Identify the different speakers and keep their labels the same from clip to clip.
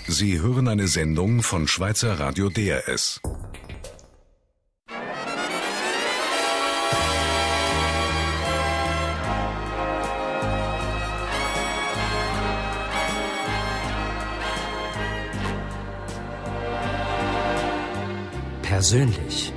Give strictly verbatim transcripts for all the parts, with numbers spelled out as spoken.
Speaker 1: Sie hören eine Sendung von Schweizer Radio D R S.
Speaker 2: Persönlich.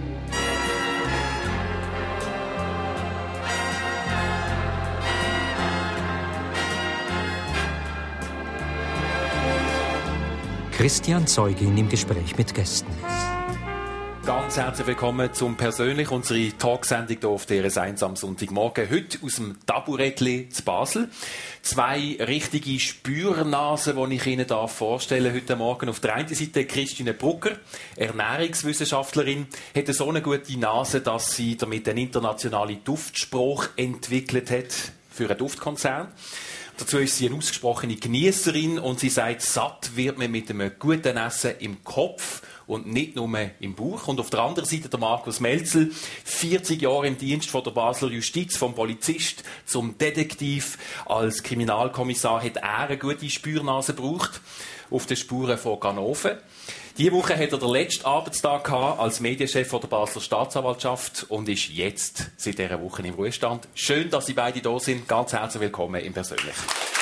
Speaker 2: Christian Zeugin im Gespräch mit Gästen.
Speaker 3: Ganz herzlich willkommen zum Persönlich, unsere Talksendung hier auf D R S eins am Sonntagmorgen. Heute aus dem Taburettli zu Basel. Zwei richtige Spürnasen, die ich Ihnen vorstellen heute Morgen. Auf der einen Seite Christine Brugger, Ernährungswissenschaftlerin, hat so eine gute Nase, dass sie damit einen internationalen Duftspruch entwickelt hat für einen Duftkonzern. Dazu ist sie eine ausgesprochene Genießerin und sie sagt, satt wird man mit einem guten Essen im Kopf und nicht nur im Bauch. Und auf der anderen Seite der Markus Melzel, vierzig Jahre im Dienst von der Basler Justiz, vom Polizist zum Detektiv. Als Kriminalkommissar hat er eine gute Spürnase gebraucht auf den Spuren von Ganoven. Diese Woche hat er den letzten Arbeitstag gehabt als Medienchef der Basler Staatsanwaltschaft und ist jetzt seit dieser Woche im Ruhestand. Schön, dass Sie beide da sind. Ganz herzlich willkommen im Persönlich.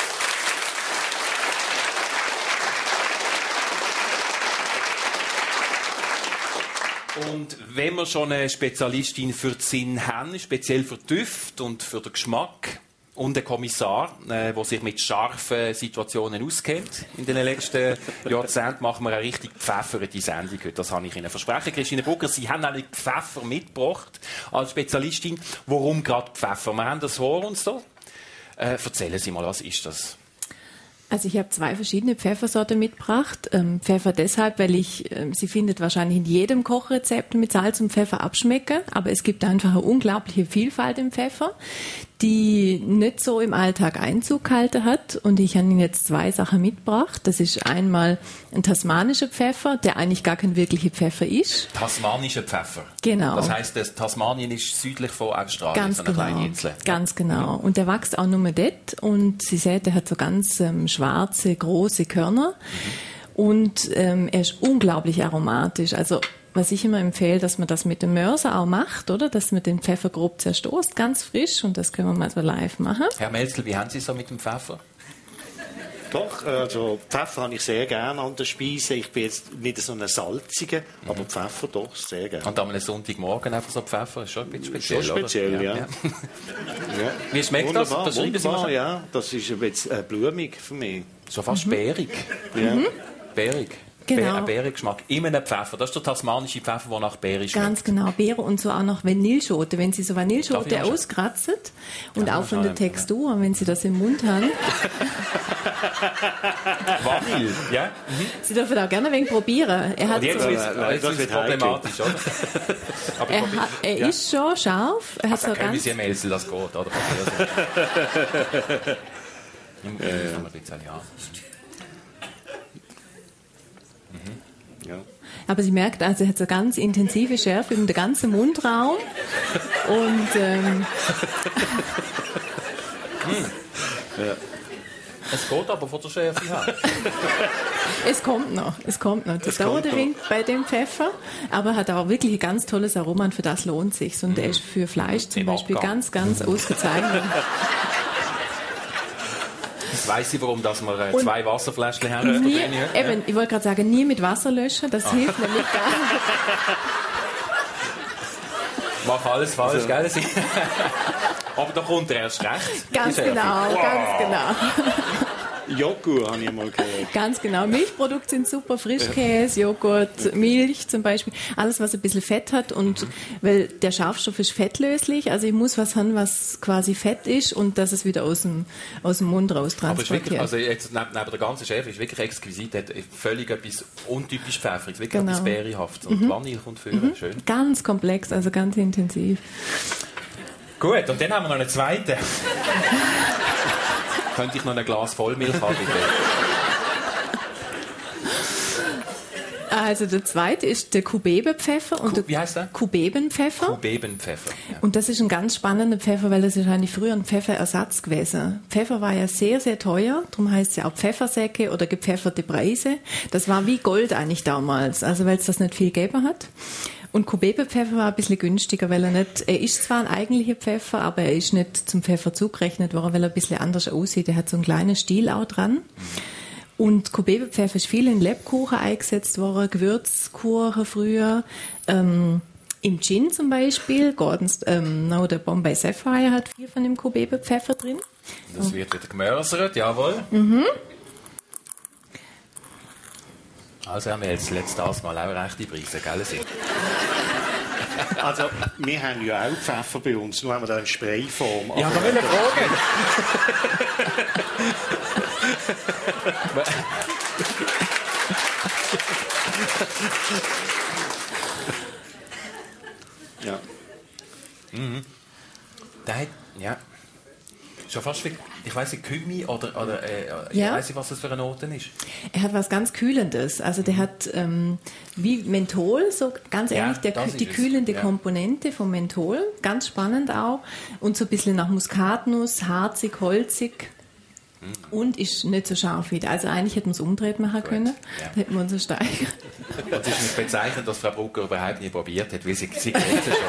Speaker 3: Und wenn wir schon eine Spezialistin für den Sinn haben, speziell für Düfte und für den Geschmack, und ein Kommissar, äh, der sich mit scharfen Situationen auskennt. In den letzten Jahrzehnten machen wir eine richtig gepfefferte Sendung heute. Das habe ich Ihnen versprochen. Christine Brugger, Sie haben einen Pfeffer mitgebracht als Spezialistin. Warum gerade Pfeffer? Wir haben das vor uns da. Äh, erzählen Sie mal, was ist das?
Speaker 4: Also ich habe zwei verschiedene Pfeffersorten mitgebracht. Ähm, Pfeffer deshalb, weil ich, ähm, sie findet wahrscheinlich in jedem Kochrezept mit Salz und Pfeffer abschmecken. Aber es gibt einfach eine unglaubliche Vielfalt im Pfeffer, die nicht so im Alltag Einzug gehalten hat. Und ich habe Ihnen jetzt zwei Sachen mitgebracht. Das ist einmal ein tasmanischer Pfeffer, der eigentlich gar kein wirklicher Pfeffer ist.
Speaker 3: Tasmanischer Pfeffer?
Speaker 4: Genau.
Speaker 3: Das heisst, das Tasmanien ist südlich von Australien,
Speaker 4: ganz
Speaker 3: so eine
Speaker 4: genau.
Speaker 3: kleine Insel.
Speaker 4: Ganz genau. Und der wächst auch nur dort. Und Sie sehen, der hat so ganz ähm, schwarze, große Körner. Mhm. Und ähm, er ist unglaublich aromatisch. Also was ich immer empfehle, dass man das mit dem Mörser auch macht, oder? Dass man den Pfeffer grob zerstoßt, ganz frisch. Und das können wir mal so live machen.
Speaker 3: Herr Melzel, wie haben Sie es so mit dem Pfeffer?
Speaker 5: Doch, also Pfeffer habe ich sehr gerne an der Speise. Ich bin jetzt nicht so ein salziger, mhm. aber Pfeffer doch sehr gerne.
Speaker 3: Und am Sonntagmorgen einfach so Pfeffer, ist schon ein bisschen speziell,
Speaker 5: schon speziell,
Speaker 3: oder?
Speaker 5: Ja.
Speaker 3: Ja.
Speaker 5: ja.
Speaker 3: Wie schmeckt
Speaker 5: wunderbar,
Speaker 3: das?
Speaker 5: das wunderbar, ja. Das ist ein bisschen äh, blumig für mich.
Speaker 3: So fast mhm. bärig.
Speaker 5: Ja.
Speaker 4: Mhm.
Speaker 3: Bärig.
Speaker 4: Genau.
Speaker 3: Ein Beerengeschmack. Immer ein Pfeffer. Das ist der tasmanische Pfeffer, der nach Beere schmeckt.
Speaker 4: Ganz genau. Beere und so auch noch Vanilleschote. Wenn Sie so Vanilleschote auskratzen und ja, auch von der Textur, wenn Sie das im Mund haben.
Speaker 3: Vanille, ja? Mhm.
Speaker 4: Sie dürfen auch gerne ein wenig probieren. Er hat
Speaker 3: jetzt
Speaker 4: so,
Speaker 3: ist es problematisch, oder? Aber
Speaker 4: er hat, er ja. ist schon scharf. Er hat
Speaker 3: also,
Speaker 4: so ganz...
Speaker 3: Sie Melzel, das geht, oder? Im ja, ja. ein bisschen, ja.
Speaker 5: Ja.
Speaker 4: Aber sie merkt, also er hat so ganz intensive Schärfe im ganzen Mundraum. Und ähm,
Speaker 3: hm. ja. Es geht aber von der Schärfe her.
Speaker 4: Es kommt noch, es kommt noch. Das es dauert ein wenig bei dem Pfeffer, aber hat auch wirklich ein ganz tolles Aroma und für das lohnt es sich. Und er ist für Fleisch zum Im Beispiel Abgang. ganz, ganz ausgezeichnet.
Speaker 3: Jetzt weiss ich, warum dass wir äh, zwei Wasserfläschchen haben.
Speaker 4: Nie,
Speaker 3: ja.
Speaker 4: eben, ich wollte gerade sagen, nie mit Wasser löschen, das ah. hilft nämlich gar nicht.
Speaker 3: Mach alles falsch, gell? Aber da kommt er erst recht.
Speaker 4: Ganz genau, wow. ganz genau.
Speaker 5: Joghurt habe ich mal gehört.
Speaker 4: Ganz genau. Milchprodukte sind super. Frischkäse, Joghurt, Milch zum Beispiel. Alles, was ein bisschen Fett hat. Und weil der Scharfstoff ist fettlöslich. Also ich muss was haben, was quasi Fett ist und dass es wieder aus dem, aus dem Mund raus transportiert.
Speaker 3: Aber wirklich, also jetzt neben, neben der ganzen Schärfe ist wirklich exquisit. Hat völlig etwas untypisch Pfeffriges. Wirklich genau. etwas Bärihaftes. Und mhm. Vanille kommt führen. Mhm. Schön.
Speaker 4: Ganz komplex, also ganz intensiv.
Speaker 3: Gut, und dann haben wir noch einen zweiten. Könnte ich noch ein Glas Vollmilch haben, bitte?
Speaker 4: Also der zweite ist der Kubebenpfeffer. Und
Speaker 3: Ku- wie heißt der?
Speaker 4: Kubebenpfeffer.
Speaker 3: Kubebenpfeffer. Ja.
Speaker 4: Und das ist ein ganz spannender Pfeffer, weil das ist eigentlich früher ein Pfefferersatz gewesen. Pfeffer war ja sehr, sehr teuer, darum heißt es ja auch Pfeffersäcke oder gepfefferte Preise. Das war wie Gold eigentlich damals, also weil es das nicht viel gegeben hat. Und Kubebenpfeffer war ein bisschen günstiger, weil er nicht, er ist zwar ein eigentlicher Pfeffer, aber er ist nicht zum Pfeffer zugerechnet worden, weil er ein bisschen anders aussieht. Er hat so einen kleinen Stiel auch dran. Und Kubebenpfeffer ist viel in Lebkuchen eingesetzt worden, Gewürzkuchen früher, ähm, im Gin zum Beispiel, Gordon's, ähm, no, der Bombay Sapphire hat viel von dem Kubebenpfeffer drin.
Speaker 3: Das wird wieder gemörsert, jawohl.
Speaker 4: Mhm.
Speaker 3: Also haben wir jetzt letztes Mal auch rechte Preise, gell? Sie?
Speaker 5: Also, wir haben ja auch Pfeffer bei uns, nur haben wir da in Sprayform.
Speaker 3: Ja,
Speaker 5: Aber-
Speaker 3: da will ich fragen.
Speaker 5: Ja.
Speaker 3: Mhm. Der hat, ja, schon fast wie, ich weiss nicht, Kümi oder, oder äh,
Speaker 4: Ja.
Speaker 3: ich weiss nicht, was das für eine Note ist.
Speaker 4: Er hat was ganz Kühlendes. Also der hat ähm, wie Menthol, so ganz
Speaker 3: Ja,
Speaker 4: ähnlich der,
Speaker 3: das
Speaker 4: Kü-
Speaker 3: ist
Speaker 4: die
Speaker 3: es.
Speaker 4: kühlende
Speaker 3: Ja.
Speaker 4: Komponente vom Menthol. Ganz spannend auch. Und so ein bisschen nach Muskatnuss, harzig, holzig.
Speaker 3: Mhm.
Speaker 4: Und ist nicht so scharf wieder. Also eigentlich hätten wir es umdreht machen können.
Speaker 3: Ja.
Speaker 4: Da hätten wir uns steigern.
Speaker 3: Und es ist nicht bezeichnend, dass Frau Brucker überhaupt nicht probiert hat, weil sie, sie kennt es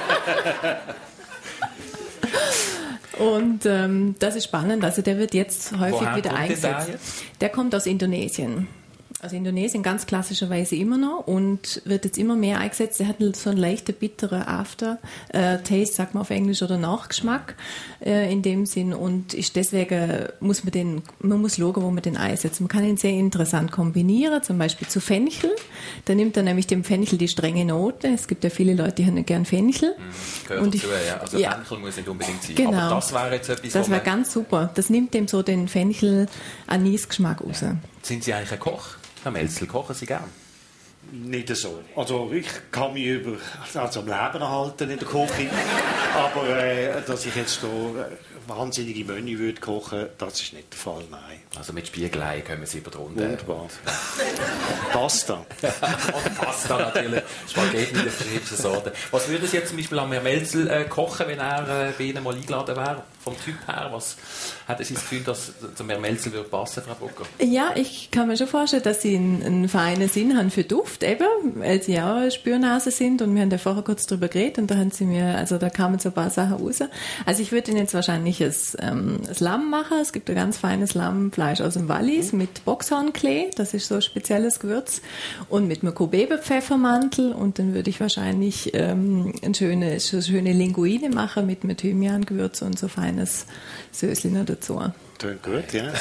Speaker 3: schon.
Speaker 4: Und ähm, das ist spannend. Also der wird jetzt häufig
Speaker 3: Woher
Speaker 4: wieder
Speaker 3: kommt denn der
Speaker 4: eingesetzt.
Speaker 3: jetzt?
Speaker 4: Der kommt aus Indonesien. Also Indonesien ganz klassischerweise immer noch und wird jetzt immer mehr eingesetzt. Der hat so einen leichten bitteren After-Taste, sagt man auf Englisch, oder Nachgeschmack äh, in dem Sinn. Und ist deswegen muss man den, man muss schauen, wo man den einsetzt. Man kann ihn sehr interessant kombinieren, zum Beispiel zu Fenchel. Da nimmt er nämlich dem Fenchel die strenge Note. Es gibt ja viele Leute, die haben nicht gern Fenchel.
Speaker 3: Gehört
Speaker 4: Und
Speaker 3: dazu,
Speaker 4: ich-
Speaker 3: ja. Also
Speaker 4: ja.
Speaker 3: Fenchel muss nicht unbedingt sein.
Speaker 4: Genau.
Speaker 3: Aber das wäre jetzt etwas,
Speaker 4: Das
Speaker 3: wo
Speaker 4: wäre
Speaker 3: man...
Speaker 4: ganz super. Das nimmt dem so den Fenchel-Anis-Geschmack raus.
Speaker 3: Sind Sie eigentlich ein Koch? Herr Melzel, kochen Sie gern?
Speaker 5: Nicht so. Also ich kann mich über, also am Leben erhalten in der Küche, aber äh, dass ich jetzt so äh, wahnsinnige Menü würde kochen, das ist nicht der Fall, nein.
Speaker 3: Also mit Spiegelei kommen Sie über die Runde.
Speaker 5: Wunderbar. Pasta.
Speaker 3: Und Pasta natürlich. Spaghetti in den verschiedensten Sorten. Was würde Sie jetzt zum Beispiel an Herrn Melzel äh, kochen, wenn er äh, bei Ihnen mal eingeladen wäre? Vom Typ her, was hätten Sie das Gefühl, dass zum Herrn Melzel würde passen, Frau Brucker?
Speaker 4: Ja, ich kann mir schon vorstellen, dass Sie einen, einen feinen Sinn haben für Duft, eben, weil Sie auch eine Spürnase sind und wir haben ja vorher kurz drüber geredet und da haben Sie mir, also da kamen so ein paar Sachen raus. Also ich würde Ihnen jetzt wahrscheinlich ein, ähm, ein Lamm machen. Es gibt ein ganz feines Lammfleisch aus dem Wallis mit Boxhornklee, das ist so ein spezielles Gewürz, und mit einem Kubebe-Pfeffermantel und dann würde ich wahrscheinlich ähm, eine schöne, so schöne Linguine machen mit, mit Thymian-Gewürz und so feines Söschen noch dazu.
Speaker 5: Tönt gut, ja.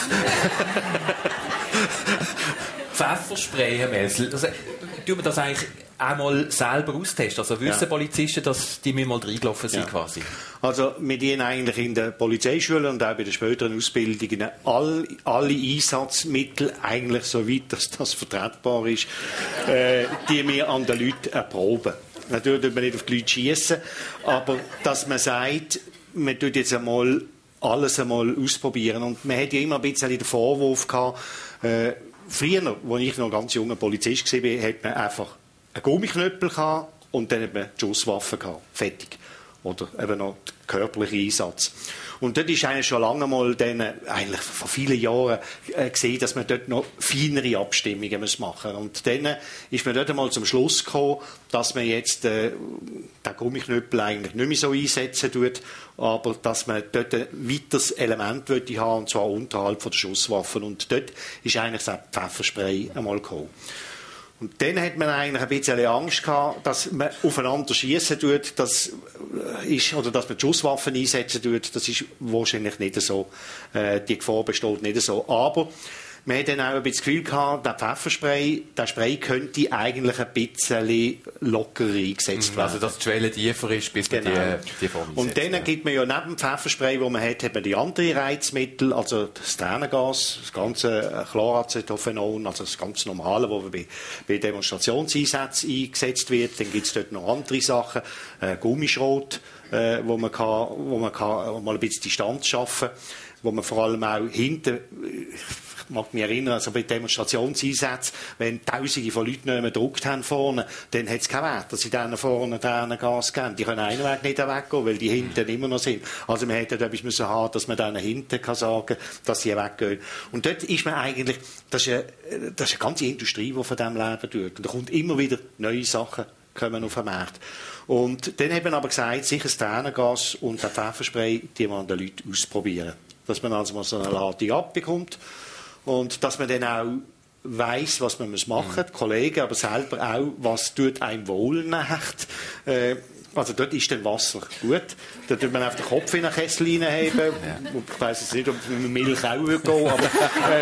Speaker 3: Pfefferspray, Herr Melzel, das, äh, tun wir das eigentlich einmal selber austesten? Also wissen
Speaker 5: Ja.
Speaker 3: Polizisten, dass die mir mal reingelaufen sind
Speaker 5: Ja.
Speaker 3: quasi?
Speaker 5: Also wir dienen eigentlich in der Polizeischule und auch bei den späteren Ausbildungen all, alle Einsatzmittel, eigentlich soweit dass das vertretbar ist, äh, die wir an den Leuten erproben. Natürlich tut man nicht auf die Leute schiessen, aber dass man sagt, man tut jetzt einmal alles einmal ausprobieren. Und man hat ja immer ein bisschen den Vorwurf gehabt, äh, früher, als ich noch ganz junger Polizist war, hat man einfach einen Gummiknöppel gehabt und dann hat man die Schusswaffe gehabt. Fertig. Oder eben noch der körperliche Einsatz. Und dort ist eigentlich schon lange mal dann, eigentlich vor vielen Jahren äh, gesehen, dass man dort noch feinere Abstimmungen muss machen muss. Und dann ist man dort einmal zum Schluss gekommen, dass man jetzt äh, den Gummiknöppel eigentlich nicht mehr so einsetzen tut, aber dass man dort ein weiteres Element möchte haben, und zwar unterhalb von der Schusswaffen. Und dort ist eigentlich das Pfefferspray einmal gekommen. Und dann hat man eigentlich ein bisschen Angst gehabt, dass man aufeinander schiessen tut, das ist, oder dass man die Schusswaffen einsetzen tut, das ist wahrscheinlich nicht so, äh, die Gefahr besteht nicht so. Aber man hat dann auch ein bisschen das Gefühl gehabt, der Pfefferspray, der Spray könnte eigentlich ein bisschen lockerer eingesetzt werden.
Speaker 3: Also dass die Schwelle tiefer ist, bis man
Speaker 5: Genau.
Speaker 3: die, die Form
Speaker 5: Und
Speaker 3: einsetzt,
Speaker 5: dann
Speaker 3: ja.
Speaker 5: gibt man ja neben dem Pfefferspray, das man hat, hat man die anderen Reizmittel, also das Tränengas, das ganze Chloracetophenon, also das ganz normale, das bei, bei Demonstrationseinsätzen eingesetzt wird. Dann gibt es dort noch andere Sachen, äh, Gummischrot, äh, wo man kann, wo man kann mal ein bisschen Distanz schaffen, wo man vor allem auch hinten, ich mag mich erinnern, also bei Demonstrationseinsätzen, wenn Tausende von Leuten nicht mehr gedruckt haben vorne, dann hat es keinen Wert, dass sie denen vorne denen Gas geben. Die können einen Weg nicht weggehen, weil die hinten mhm. immer noch sind. Also man hätte etwas müssen haben, dass man denen hinten kann sagen, dass sie weggehen. Und dort ist man eigentlich, das ist eine, das ist eine ganze Industrie, die von dem leben tut. Und da kommt immer wieder neue Sachen kommen auf den Markt. Und dann haben wir aber gesagt, sicher das Tränengas und das Pfefferspray, die man den Leuten ausprobieren. Dass man also mal so eine Ladung abbekommt und dass man dann auch weiss, was man machen muss, mhm. die Kollegen, aber selber auch, was tut einem wohl nicht. Äh, also dort ist dann Wasser gut. Da tut man auf den Kopf in einen Kessel reinheben. Ja. Ich weiss jetzt nicht, ob mit Milch auch gehen würde, aber äh,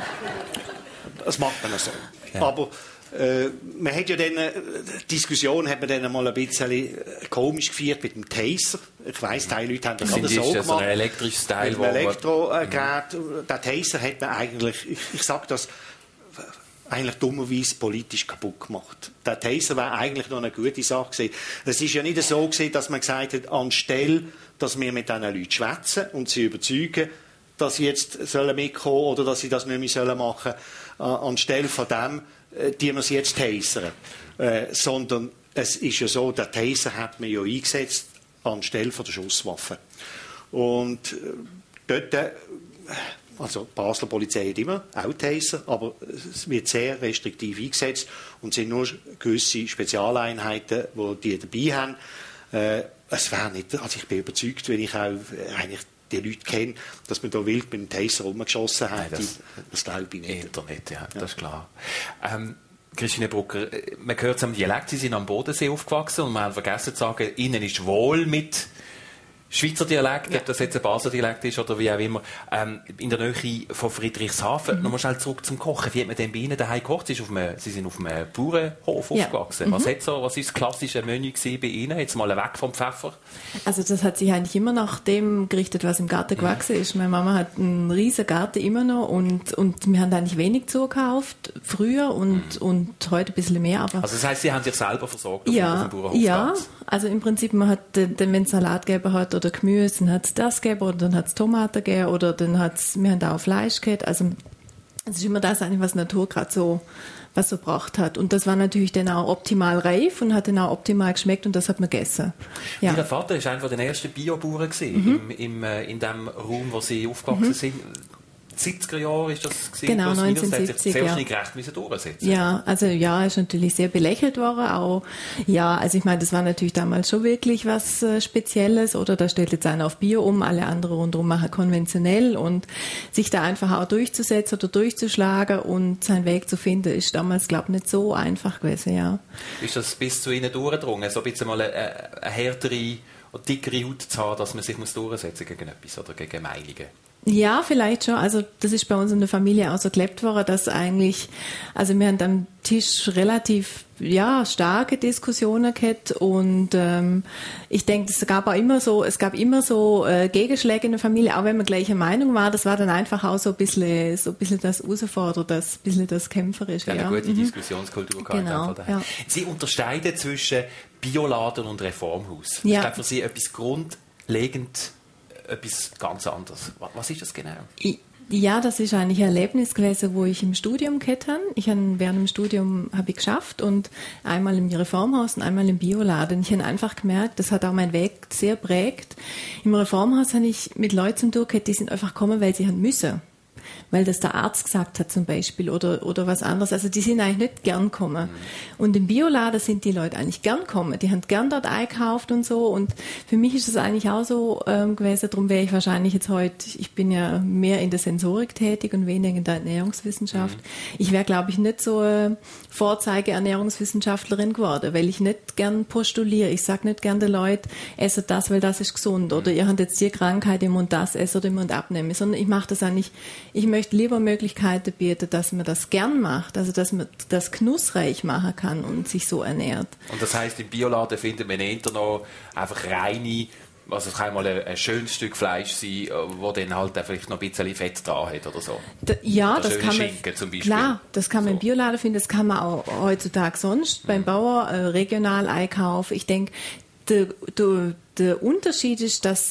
Speaker 5: das macht man so. Ja. Aber Äh, man hat ja dann, die Diskussion hat man dann mal ein bisschen komisch geführt mit dem Taser. Ich weiss, die Leute haben das gerade so gemacht.
Speaker 3: So ein elektrisches Teil.
Speaker 5: Mit dem Elektrogerät. Mhm. Der Taser hat man eigentlich, ich, ich sage das, eigentlich dummerweise politisch kaputt gemacht. Der Taser war eigentlich noch eine gute Sache gewesen. Es ist ja nicht so gewesen, dass man gesagt hat, anstelle, dass wir mit diesen Leuten schwätzen und sie überzeugen, dass sie jetzt sollen mitkommen oder dass sie das nicht mehr sollen machen sollen, äh, anstelle von dem, die wir sie jetzt tasern. Äh, sondern es ist ja so, der Taser hat man ja eingesetzt anstelle von der Schusswaffe. Und äh, dort, äh, also die Basler Polizei hat immer auch Taser, aber es wird sehr restriktiv eingesetzt und es sind nur gewisse Spezialeinheiten, die die dabei haben. Äh, es wäre nicht, also ich bin überzeugt, wenn ich auch äh, eigentlich die Leute kennen, dass man da wild mit dem Taser rumgeschossen hat. Nein, das, das glaube ich nicht.
Speaker 3: Internet, ja, ja. Das ist klar. Ähm, Christine Brucker, man hört es am Dialekt, Sie sind am Bodensee aufgewachsen und wir haben vergessen zu sagen, Ihnen ist wohl mit Schweizer Dialekt, ja. ob das jetzt ein Basler Dialekt ist oder wie auch immer, ähm, in der Nähe von Friedrichshafen. Mhm. Nochmal schnell zurück zum Kochen. Wie hat man denn bei Ihnen daheim gekocht? Sie, ist auf einem, Sie sind auf einem Bauernhof ja. aufgewachsen. Mhm. Was, hat so, was ist das klassische Menü bei Ihnen? Jetzt mal weg vom Pfeffer.
Speaker 4: Also das hat sich eigentlich immer nach dem gerichtet, was im Garten gewachsen mhm. ist. Meine Mama hat einen riesen Garten immer noch und, und wir haben da nicht wenig zugekauft, früher und, mhm. und heute ein bisschen mehr. Aber
Speaker 3: also das heisst, Sie haben sich selber versorgt auf,
Speaker 4: ja,
Speaker 3: auf dem Bauernhof?
Speaker 4: Ja, also im Prinzip, man hat, wenn es Salat gegeben hat oder Gemüse, dann hat es das gegeben oder dann hat es Tomaten gegeben oder dann hat es, wir haben da auch Fleisch gehabt. Also es ist immer das eigentlich, was Natur gerade so, was so gebracht hat. Und das war natürlich dann auch optimal reif und hat dann auch optimal geschmeckt und das hat man gegessen. Ja.
Speaker 3: Ihr Vater war einer der ersten Biobauern mhm. im, im, in dem Raum, wo Sie aufgewachsen mhm. sind. siebziger Jahre ist das gewesen,
Speaker 4: genau, neunzehnhundertsiebzig,
Speaker 3: sehr
Speaker 4: ja.
Speaker 3: schnell gerecht müssen durchsetzen.
Speaker 4: Ja, also ja, ist natürlich sehr belächelt worden, auch, ja, also ich meine, das war natürlich damals schon wirklich was äh, Spezielles, oder da stellt jetzt einer auf Bio um, alle anderen rundherum machen konventionell und sich da einfach auch durchzusetzen oder durchzuschlagen und seinen Weg zu finden, ist damals, glaube ich, nicht so einfach gewesen, ja.
Speaker 3: Ist das bis zu Ihnen durchgedrungen, so ein bisschen mal eine, eine härtere und dickere Haut zu haben, dass man sich muss durchsetzen gegen etwas oder gegen Meinungen?
Speaker 4: Ja, vielleicht schon. Also das ist bei uns in der Familie auch so gelebt worden, dass eigentlich, also wir haben am Tisch relativ ja starke Diskussionen gehabt und ähm, ich denke, es gab auch immer so, es gab immer so äh, Gegenschläge in der Familie, auch wenn man gleicher Meinung war. Das war dann einfach auch so ein bisschen, so ein bisschen das Herausfordern, das ein bisschen das Kämpferische.
Speaker 3: Ja, eine gute
Speaker 4: mhm.
Speaker 3: Diskussionskultur gehabt.
Speaker 4: Genau, ja.
Speaker 3: Sie unterscheiden zwischen Bioladen und Reformhaus. Ja. Ich glaube, für Sie etwas grundlegend etwas ganz anderes. Was ist das genau?
Speaker 4: Ja, das ist eigentlich ein Erlebnis gewesen, wo ich im Studium gehabt habe. Ich habe während dem Studium habe ich geschafft und einmal im Reformhaus und einmal im Bioladen. Ich habe einfach gemerkt, das hat auch meinen Weg sehr prägt. Im Reformhaus habe ich mit Leuten zum Tun gehabt, die sind einfach gekommen, weil sie haben müssen. Weil das der Arzt gesagt hat zum Beispiel oder, oder was anderes. Also die sind eigentlich nicht gern gekommen. Mhm. Und im Bioladen sind die Leute eigentlich gern gekommen. Die haben gern dort eingekauft und so. Und für mich ist es eigentlich auch so ähm, gewesen. Darum wäre ich wahrscheinlich jetzt heute, ich bin ja mehr in der Sensorik tätig und weniger in der Ernährungswissenschaft. Mhm. Ich wäre, glaube ich, nicht so äh, Vorzeige-Ernährungswissenschaftlerin geworden, weil ich nicht gern postuliere. Ich sage nicht gern den Leuten, esset das, weil das ist gesund. Oder ihr habt jetzt die Krankheit, ihr müsst das essen oder ihr müsst abnehmen. Sondern ich mache das eigentlich, ich möchte lieber Möglichkeiten bieten, dass man das gern macht, also dass man das genussreich machen kann und sich so ernährt.
Speaker 3: Und das heisst, im Bioladen findet man eher noch einfach reine, also es kann mal ein, ein schönes Stück Fleisch sein, wo dann halt vielleicht noch ein bisschen Fett dran hat oder so.
Speaker 4: Da, ja,
Speaker 3: oder
Speaker 4: das kann man,
Speaker 3: Schinken zum Beispiel.
Speaker 4: Klar, das kann man so im Bioladen finden, das kann man auch heutzutage sonst mhm. beim Bauer äh, regional einkaufen. Ich denke, der, der, der Unterschied ist, dass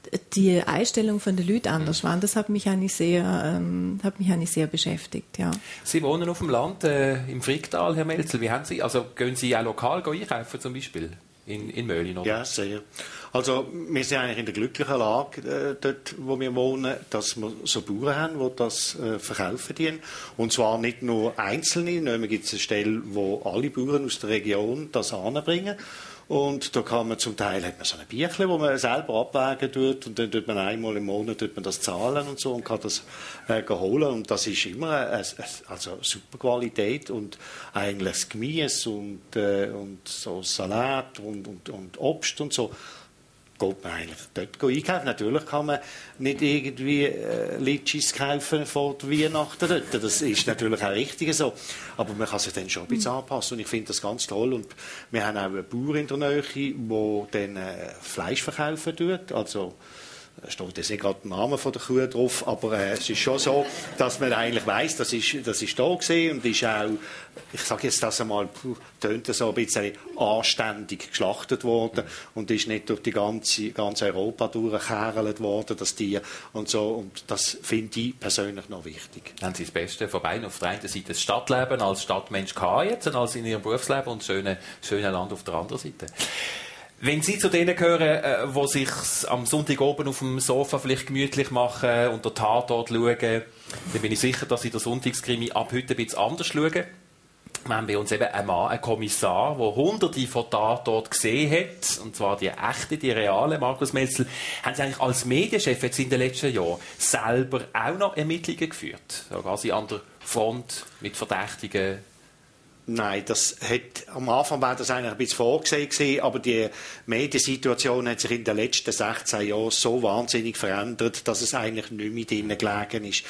Speaker 4: die Einstellung von den Leuten anders war. Das hat mich eigentlich sehr, ähm, hat mich eigentlich sehr beschäftigt, ja.
Speaker 3: Sie wohnen auf dem Land, äh, im Fricktal, Herr Melzel. Wie haben Sie, also gehen Sie auch lokal einkaufen zum Beispiel? In, in Möhlin, oder?
Speaker 5: Ja, sehr. Also wir sind eigentlich in der glücklichen Lage, äh, dort wo wir wohnen, dass wir so Bauern haben, die das äh, verkaufen dienen. Und zwar nicht nur Einzelne, nämlich gibt es eine Stelle, wo alle Bauern aus der Region das anbringen. Und da kann man zum Teil, hat man so ein Bierchen, wo man selber abwägen tut, und dann tut man einmal im Monat tut man das zahlen und so und kann das äh, holen. Und das ist immer eine, eine, also super Qualität und eigentlich das Gemüse und, äh, und so Salat und, und, und Obst und so. Geht man eigentlich dort einkaufen. Natürlich kann man nicht irgendwie äh, Litschis kaufen vor der Weihnachten dort. Das ist natürlich auch richtig so. Aber man kann sich dann schon ein bisschen anpassen. Und ich finde das ganz toll. Und wir haben auch einen Bauer in der Nähe, der dann äh, Fleisch verkaufen tut. Also, da steht jetzt nicht gerade der Name von der Kuh drauf, aber äh, es ist schon so, dass man eigentlich weiss, das ist, das ist da gewesen und ist auch, ich sage jetzt das einmal, puh, tönt so ein bisschen anständig geschlachtet worden und ist nicht durch die ganze, ganz Europa durchgekerlt worden, das Tier und so, und das finde ich persönlich noch wichtig.
Speaker 3: Haben Sie das Beste von beiden? Auf der einen Seite das Stadtleben als Stadtmensch gehabt jetzt, als in Ihrem Berufsleben, und das schöne, schöne Land auf der anderen Seite. Wenn Sie zu denen gehören, die sich am Sonntag oben auf dem Sofa vielleicht gemütlich machen und den Tatort schauen, dann bin ich sicher, dass Sie den Sonntagskrimi ab heute ein bisschen anders schauen. Wir haben bei uns eben einen Mann, einen Kommissar, der hunderte von Tatorten gesehen hat, und zwar die echte, die reale. Markus Melzel, haben Sie eigentlich als Medienchef jetzt in den letzten Jahren selber auch noch Ermittlungen geführt? So quasi an der Front mit Verdächtigen?
Speaker 5: Nein, das hat, am Anfang war das eigentlich ein bisschen vorgesehen gewesen, aber die Mediensituation hat sich in den letzten sechzehn Jahren so wahnsinnig verändert, dass es eigentlich nicht mehr drinnen gelegen ist,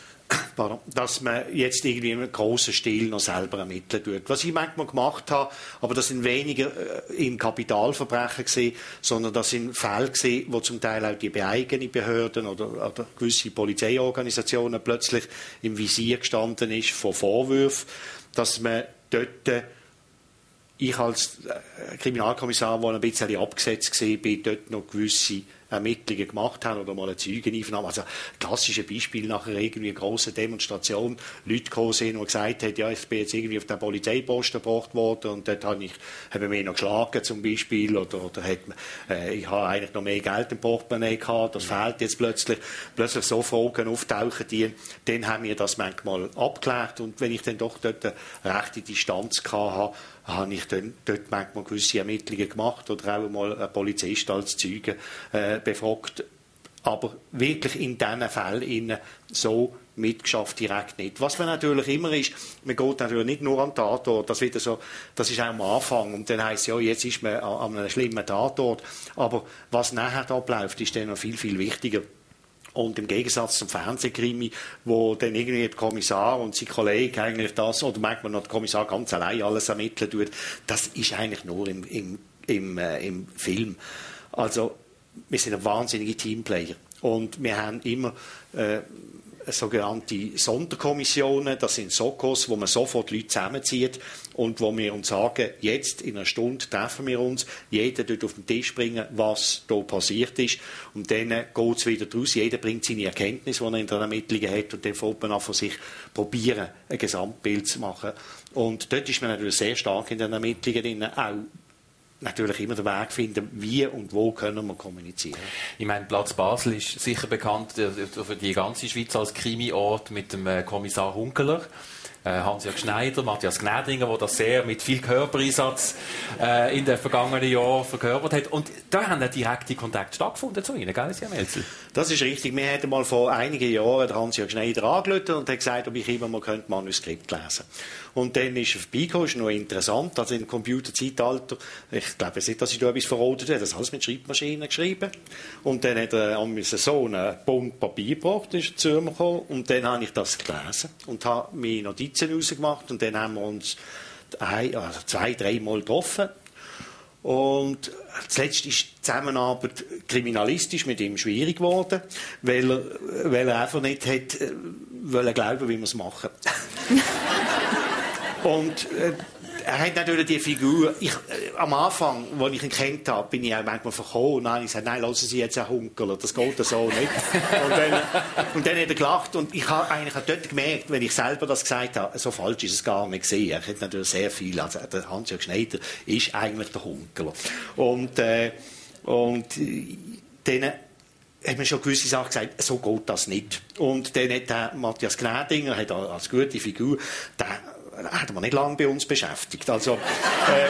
Speaker 5: dass man jetzt irgendwie im grossen Stil noch selber ermitteln tut. Was ich manchmal gemacht habe, aber das sind weniger im Kapitalverbrechen gewesen, sondern das sind Fälle gewesen, wo zum Teil auch die eigenen Behörden oder, oder gewisse Polizeiorganisationen plötzlich im Visier gestanden ist von Vorwürfen, dass man dort, ich als Kriminalkommissar, der ein bisschen abgesetzt war, bin dort noch gewisse Ermittlungen gemacht haben oder mal eine Zeugeneinvernahme. Also klassische Beispiel nachher irgendwie eine grosse Demonstration, Leute gekommen sind und gesagt haben, ja, ich bin jetzt irgendwie auf den Polizeiposten gebracht worden und dort habe ich, haben mich noch geschlagen zum Beispiel, oder, oder hat, äh, ich habe eigentlich noch mehr Geld im Portemonnaie gehabt, das fehlt jetzt plötzlich. Plötzlich so Fragen auftauchen, die, dann haben wir das manchmal abgeklärt, und wenn ich dann doch dort eine rechte Distanz hatte, habe ich dann dort manchmal gewisse Ermittlungen gemacht oder auch mal einen Polizist als Zeuge äh, befragt. Aber wirklich in diesen Fällen so mitgeschafft direkt nicht. Was man natürlich immer ist, man geht natürlich nicht nur am Tatort, das, wieder so, das ist auch am Anfang, und dann heisst es, ja, jetzt ist man an einem schlimmen Tatort, aber was nachher abläuft, ist dann noch viel, viel wichtiger. Und im Gegensatz zum Fernsehkrimi, wo dann irgendwie der Kommissar und sein Kollege eigentlich das, oder manchmal noch der Kommissar ganz allein alles ermitteln tut, das ist eigentlich nur im, im, im, äh, im Film. Also, wir sind ein wahnsinniger Teamplayer. Und wir haben immer äh, sogenannte Sonderkommissionen, das sind Sokos, wo man sofort Leute zusammenzieht und wo wir uns sagen, jetzt in einer Stunde treffen wir uns, jeder dort auf den Tisch bringen, was da passiert ist, und dann geht es wieder raus, jeder bringt seine Erkenntnis, die er in der Ermittlung hat, und dann fängt man an, von sich probieren, ein Gesamtbild zu machen. Und dort ist man natürlich sehr stark in den Ermittlungen drin, auch natürlich immer den Weg finden, wie und wo können wir kommunizieren.
Speaker 3: Ich meine, Platz Basel ist sicher bekannt für die ganze Schweiz als Krimi-Ort mit dem Kommissar Hunkeler, äh, Hans-Jörg Schneider, Matthias Gnädinger, der das sehr mit viel Körpereinsatz äh, in den vergangenen Jahren verkörpert hat. Und da haben auch direkte Kontakte stattgefunden zu Ihnen, gell, Herr Melzel?
Speaker 5: Das ist richtig. Wir hatten mal vor einigen Jahren Hans-Jörg Schneider angerufen und hat gesagt, ob ich immer mal ein Manuskript lesen könnte. Und dann ist er vorbeigekommen, ist noch interessant, also im Computerzeitalter, ich glaube nicht, dass ich da etwas verrotet habe, das alles mit Schreibmaschinen geschrieben. Und dann hat er an meinen Sohn einen Bund Papier gebracht, ist zu mir gekommen, und dann habe ich das gelesen und habe meine Notizen rausgemacht, und dann haben wir uns ein, also zwei, dreimal getroffen. Und zuletzt ist die Zusammenarbeit kriminalistisch mit ihm schwierig geworden, weil er, weil er einfach nicht hat, wollen glauben, wie wir es machen. Und äh, er hat natürlich die Figur, ich, äh, am Anfang, als ich ihn kennt habe, bin ich auch manchmal verkommen und dann habe ich gesagt, nein, lassen Sie jetzt einen Hunkerler, das geht so nicht. Und dann, und dann hat er gelacht und ich habe eigentlich auch dort gemerkt, wenn ich selber das gesagt habe, so falsch ist es gar nicht gesehen. Er hat natürlich sehr viel, also der Hans-Jörg Schneider ist eigentlich der Hunkerler. Und, äh, und äh, dann hat man schon gewisse Sachen gesagt, so geht das nicht. Und dann hat der Matthias Gnädinger, hat als gute Figur, der hat man nicht lange bei uns beschäftigt. Also, äh,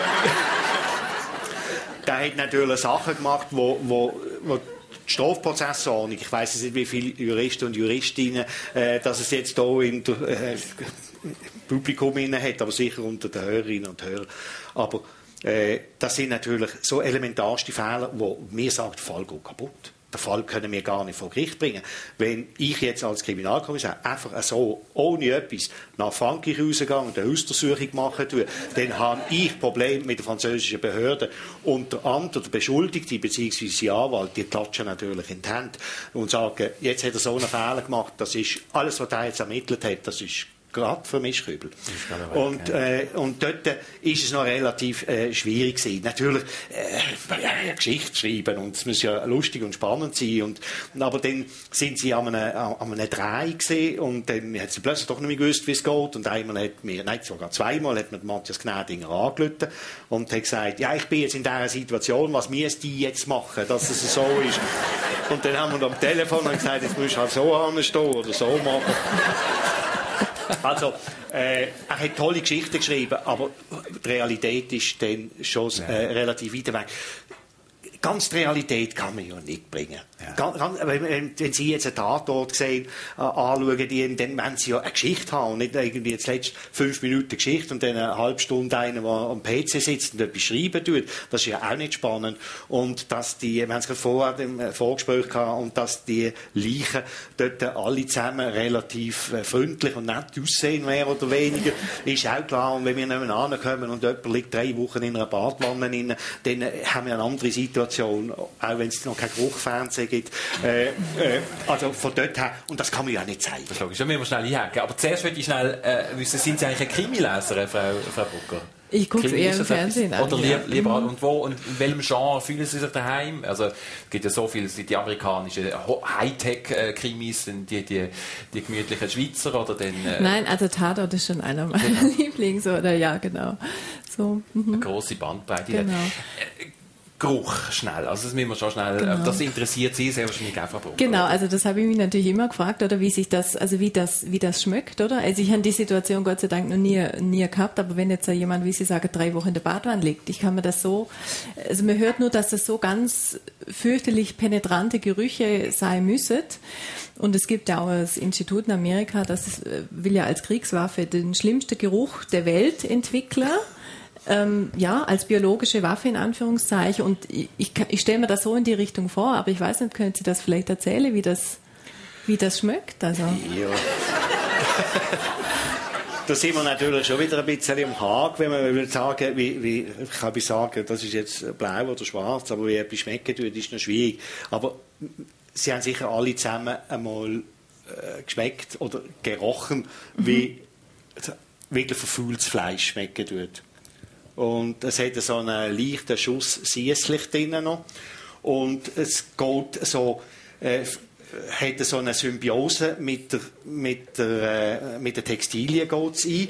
Speaker 5: der hat natürlich Sachen gemacht, wo, wo, wo die Strafprozessordnung, ich weiss nicht, wie viele Juristen und Juristinnen, äh, dass es jetzt hier in der, äh, Publikum hat, aber sicher unter den Hörerinnen und Hörern. Aber äh, das sind natürlich so elementarste Fehler, wo mir sagt, der Fall geht kaputt. Den Fall können wir gar nicht vor Gericht bringen. Wenn ich jetzt als Kriminalkommissar einfach so, ohne etwas, nach Frankreich rausgehe und eine Hausdurchsuchung machen tue, dann habe ich Probleme mit der französischen Behörde. Und der Amt oder der Beschuldigte bzw. der Anwalt, die klatschen natürlich in die Hände und sagen, jetzt hat er so einen Fehler gemacht, das ist alles, was er jetzt ermittelt hat, das ist gerade für Mischkübel. Und, äh, und dort äh, ist es noch relativ äh, schwierig gewesen. Natürlich äh, ja, eine Geschichte schreiben und es muss ja lustig und spannend sein. Und, aber dann sind sie an einem, an einem Dreh gesehen und dann hat sie plötzlich doch nicht mehr gewusst, wie es geht. Und einmal hat mir, nein, sogar zweimal hat mir Matthias Gnädinger angerufen und hat gesagt, ja, ich bin jetzt in dieser Situation, was müssen die jetzt machen, dass es so ist. Und dann haben wir am Telefon gesagt, jetzt musst du halt so anstehen oder so machen. Also, äh, er hat tolle Geschichten geschrieben, aber die Realität ist dann schon äh, relativ weit weg. Ganz die Realität kann man ja nicht bringen. Ja. Ganz, ganz, wenn, wenn Sie jetzt einen Tatort sehen, äh, anschauen, die, dann wollen Sie ja eine Geschichte haben und nicht irgendwie jetzt letzte fünf Minuten Geschichte und dann eine halbe Stunde einer, der am P C sitzt und etwas schreiben tut. Das ist ja auch nicht spannend. Und dass die, wir haben es gerade vorher im Vorgespräch gehabt, und dass die Leichen dort alle zusammen relativ äh, freundlich und nett aussehen, mehr oder weniger, ist auch klar. Und wenn wir nebeneinander kommen und jemand liegt drei Wochen in einer Badwanne rein, dann äh, haben wir eine andere Situation. Auch wenn es noch kein Geruchfernsehen gibt. Äh, äh, also von dort her, und das kann man ja nicht zeigen.
Speaker 3: Das ist logisch, da müssen wir schnell einhaken. Aber zuerst würde ich schnell äh, wissen, sind Sie eigentlich eine Krimileserin, Frau, Frau Brucker?
Speaker 4: Ich gucke es eher im Fernsehen an.
Speaker 3: Oder
Speaker 4: ja.
Speaker 3: lieber, lieber mhm. und wo und in welchem Genre fühlen Sie sich daheim? Also es gibt ja so viele, die amerikanischen Hightech-Krimis, die, die, die gemütlichen Schweizer oder den... Äh
Speaker 4: Nein, also Tatort ist schon einer meiner genau. Lieblings, oder ja, genau. So, mhm.
Speaker 3: eine grosse Bandbreite.
Speaker 4: Genau.
Speaker 3: Geruch schnell, also das müssen wir schon schnell, genau. Das interessiert Sie sehr wahrscheinlich auch, Frau Brucker.
Speaker 4: Genau, also das habe ich mich natürlich immer gefragt, oder wie sich das, also wie das, wie das schmeckt, oder? Also ich habe die Situation Gott sei Dank noch nie, nie gehabt, aber wenn jetzt jemand, wie Sie sagen, drei Wochen in der Badwanne liegt, ich kann mir das so, also man hört nur, dass das so ganz fürchterlich penetrante Gerüche sein müssen. Und es gibt ja auch das Institut in Amerika, das will ja als Kriegswaffe den schlimmsten Geruch der Welt entwickeln. Ähm, ja, als biologische Waffe in Anführungszeichen. Und ich, ich, ich stelle mir das so in die Richtung vor, aber ich weiß nicht, können Sie das vielleicht erzählen, wie das, wie das schmeckt? Also.
Speaker 5: Ja. Da sind wir natürlich schon wieder ein bisschen im Haag, wenn man will sagen, wie, wie, ich kann nicht sagen, das ist jetzt blau oder schwarz, aber wie etwas schmecken tut, ist noch schwierig. Aber Sie haben sicher alle zusammen einmal äh, geschmeckt oder gerochen, mhm. wie wirklich verfaultes Fleisch schmecken tut. Und es hat so einen leichten Schuss Süßlich drin noch. Und es geht so, äh, hat so eine Symbiose mit der, mit der, äh, mit der Textilien geht's ein.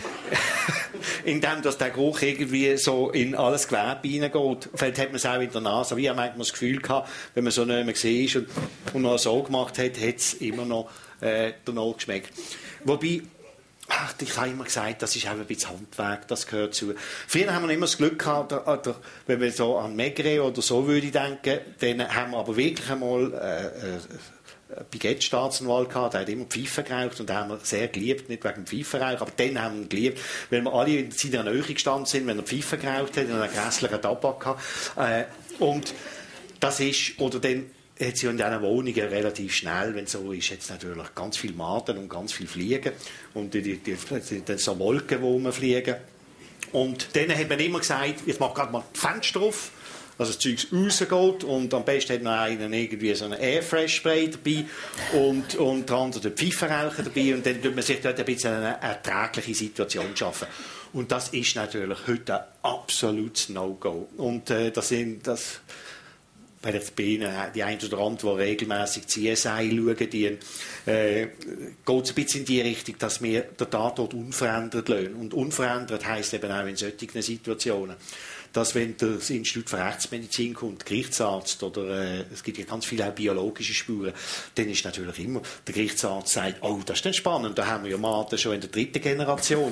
Speaker 5: Indem dass der Geruch irgendwie so in alles Gewebe hineingeht. Vielleicht hat man es auch in der Nase. Wie hat man das Gefühl gehabt, wenn man so nicht mehr gesehen und, und noch so gemacht hat, hat es immer noch äh, danach geschmeckt. Wobei, ach, ich habe immer gesagt, das ist auch ein bisschen Handwerk, das gehört zu. Früher haben wir immer das Glück gehabt, oder, oder, wenn wir so an Maigret oder so würde ich denken, dann haben wir aber wirklich einmal äh, äh, einen Baguette-Staatsanwalt gehabt, der hat immer Pfeife geraucht und den haben wir sehr geliebt, nicht wegen dem Pfeifenrauch, aber den haben wir geliebt, weil wir alle in seiner Nähe gestanden sind, wenn er Pfeife geraucht hat, in einer grässlichen Tabak gehabt. Äh, und das ist, oder dann hat sie in diesen Wohnungen relativ schnell, wenn es so ist, jetzt natürlich ganz viele Maden und ganz viele Fliegen und die, die, die, die so Wolken, die rumfliegen. Und dann hat man immer gesagt, jetzt mach gerade mal die Fenster auf, dass das Zeug rausgeht und am besten hat noch einen irgendwie so einen Airfresh-Spray dabei und, und der andere den Pfeifenraucher dabei und dann tut man sich dort ein bisschen eine erträgliche Situation schaffen. Und das ist natürlich heute ein absolutes No-Go. Und äh, das sind... Das, vielleicht bei Ihnen, die einen oder anderen, die regelmässig C S I schauen, die, äh, geht es ein bisschen in die Richtung, dass wir den Tatort unverändert lassen. Und unverändert heisst eben auch in solchen Situationen, dass wenn das Institut für Rechtsmedizin kommt, Gerichtsarzt oder äh, es gibt ja ganz viele auch biologische Spuren, dann ist natürlich immer, der Gerichtsarzt sagt, oh, das ist dann spannend, da haben wir ja Maten schon in der dritten Generation.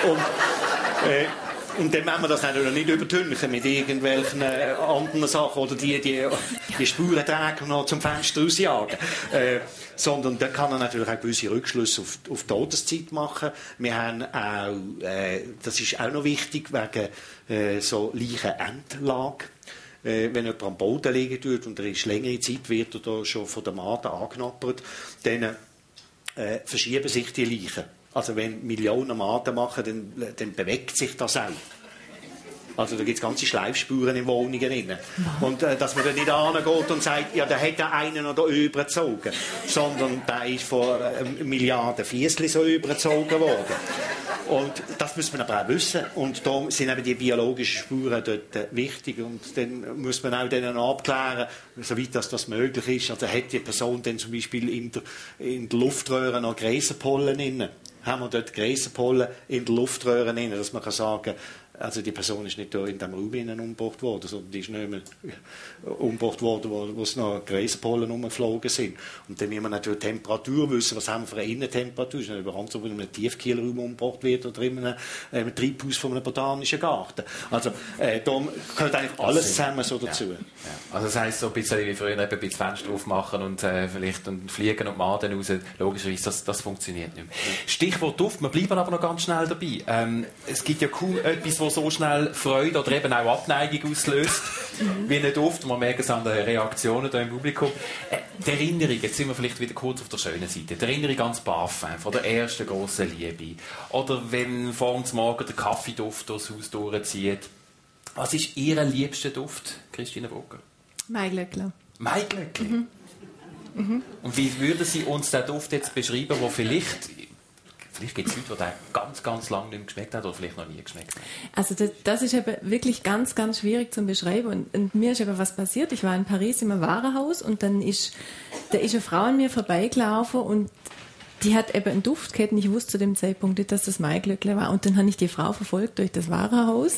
Speaker 5: Und, äh, Und dann müssen wir das natürlich nicht übertünchen mit irgendwelchen äh, anderen Sachen oder die, die, die Spurenträger noch zum Fenster rausjagen. Äh, sondern da kann er natürlich auch gewisse Rückschlüsse auf, auf die Todeszeit machen. Wir haben auch, äh, das ist auch noch wichtig, wegen äh, so Leichenendlage. Äh, wenn jemand am Boden liegen tut und er ist längere Zeit, wird er da schon von der Made angeknappert, dann äh, verschieben sich die Leichen. Also wenn Millionen Maten machen, dann, dann bewegt sich das auch. Also da gibt es ganze Schleifspuren in Wohnungen drin. Und äh, dass man dann nicht angeht und sagt, ja, da hat der einen oder übergezogen, sondern da ist vor äh, Milliarden Fiesli so übergezogen worden. Und das muss man aber auch wissen. Und da sind eben die biologischen Spuren dort äh, wichtig. Und dann muss man auch denen abklären, soweit das, das möglich ist. Also hat die Person dann zum Beispiel in der, in der Luftröhre noch Gräserpollen drin? Haben wir dort Gräserpollen in der Luftröhre drin, dass man kann sagen, also die Person ist nicht da in diesem Raum umgebracht worden, sondern die ist nicht mehr umgebracht worden, wo, wo es noch Gräserpollen rumgeflogen sind. Und dann müssen wir natürlich die Temperatur wissen, was haben wir für eine Innentemperatur. Es ist nicht überhand so, wenn in einem Tiefkühlraum umgebracht wird oder in einem, äh, einem Treibhaus von einem botanischen Garten. Also äh, da gehört eigentlich alles zusammen so dazu. Ja. Ja.
Speaker 3: Also das heisst so ein bisschen wie früher eben ein bisschen Fenster aufmachen und äh, vielleicht und fliegen und Maden raus. Logischerweise, das, das funktioniert nicht mehr. Stichwort Duft, wir bleiben aber noch ganz schnell dabei. Ähm, es gibt ja kaum etwas, was so schnell Freude oder eben auch Abneigung auslöst, wie ein Duft. Man merkt es an den Reaktionen hier im Publikum. Äh, die Erinnerung, jetzt sind wir vielleicht wieder kurz auf der schönen Seite, die Erinnerung ans Parfum von der ersten grossen Liebe. Oder wenn vor dem Morgen der Kaffeeduft durchs Haus durchzieht. Was ist Ihr liebster Duft, Christine Brugger?
Speaker 4: Maiglöckler.
Speaker 3: Maiglöckler?
Speaker 4: Mhm. Mhm.
Speaker 3: Und wie würden Sie uns den Duft jetzt beschreiben, wo vielleicht... Vielleicht gibt es Leute, die den ganz, ganz lange nicht mehr geschmeckt haben oder vielleicht noch nie geschmeckt haben.
Speaker 4: Also das, das ist eben wirklich ganz, ganz schwierig zu beschreiben. Und, und mir ist eben was passiert. Ich war in Paris im Warenhaus und dann ist, da ist eine Frau an mir vorbeigelaufen und die hat eben einen Duft gehabt und ich wusste zu dem Zeitpunkt nicht, dass das Maiglöckler war. Und dann habe ich die Frau verfolgt durch das Warenhaus.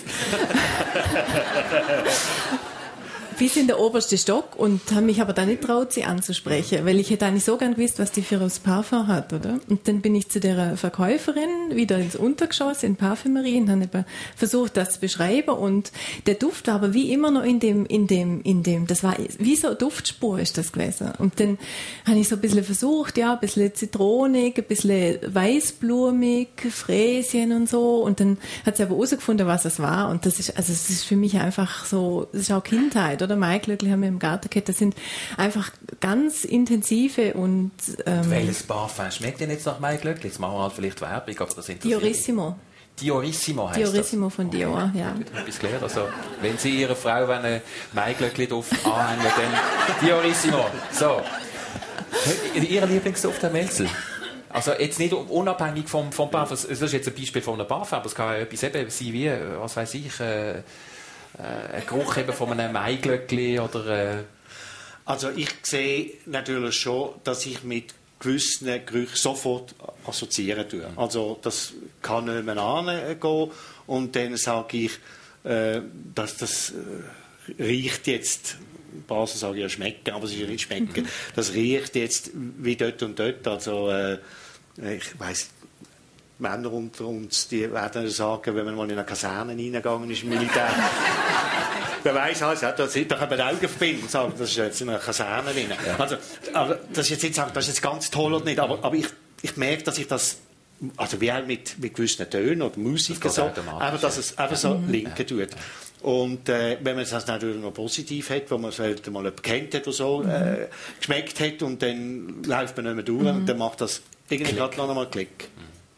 Speaker 4: Bis in der oberste Stock und habe mich aber dann nicht traut, sie anzusprechen, weil ich hätte eigentlich so gern gewusst, was die für ein Parfum hat, oder? Und dann bin ich zu der Verkäuferin wieder ins Untergeschoss in Parfümerie und habe versucht, das zu beschreiben und der Duft war aber wie immer noch in dem, in dem, in dem, das war wie so eine Duftspur ist das gewesen. Und dann habe ich so ein bisschen versucht, ja, ein bisschen zitronig, ein bisschen weißblumig, Fräschen und so und dann hat sie aber herausgefunden, was es war und das ist, also es ist für mich einfach so, das ist auch Kindheit, oder Maiglöckli haben wir im Garten gehabt. Das sind einfach ganz intensive und... Ähm,
Speaker 3: welches Parfum schmeckt denn jetzt nach Maiglöckli? Jetzt machen wir halt vielleicht Werbung, aber das interessiert
Speaker 4: Diorissimo.
Speaker 3: Diorissimo heisst
Speaker 4: Diorissimo
Speaker 3: das?
Speaker 4: von Dior,
Speaker 3: okay.
Speaker 4: ja.
Speaker 3: Ich habe etwas gelernt. Also, wenn Sie Ihrer Frau einen Maiglöckli-Duft anhängen, dann Diorissimo. So. Ihr Lieblingsduft, Herr Melzel? Also jetzt nicht unabhängig vom, vom Parfum. Das ist jetzt ein Beispiel von einem Parfum, aber es kann ja etwas eben sein wie, was weiß ich... Äh, ein Geruch eben von einem Maiglöckli oder... Äh
Speaker 5: also ich sehe natürlich schon, dass ich mit gewissen Gerüchen sofort assoziieren tue. Also das kann nicht mehr angehen und dann sage ich, äh, dass das äh, riecht jetzt, in Basel sage ich ja schmecken, aber es ist ja nicht schmecken, mhm. das riecht jetzt wie dort und dort, also äh, ich weiss Männer unter uns, die werden sagen, wenn man mal in eine Kaserne reingegangen ist im Militär, wer weiss, also, da, da kann man die Augen verbinden und sagen, das ist jetzt in einer Kaserne drin. Ja. Also, aber das ist jetzt nicht sagen, das ist jetzt ganz toll oder nicht, aber, aber ich, ich merke, dass ich das, also wie auch mit, mit gewissen Tönen oder Musik so, einfach, dass es einfach so mhm. linken tut. Und äh, wenn man das natürlich noch positiv hat, wo man es halt mal kennt hat oder so, mhm. äh, geschmeckt hat und dann läuft man nicht mehr durch mhm. und dann macht das irgendwie gerade noch einmal Klick.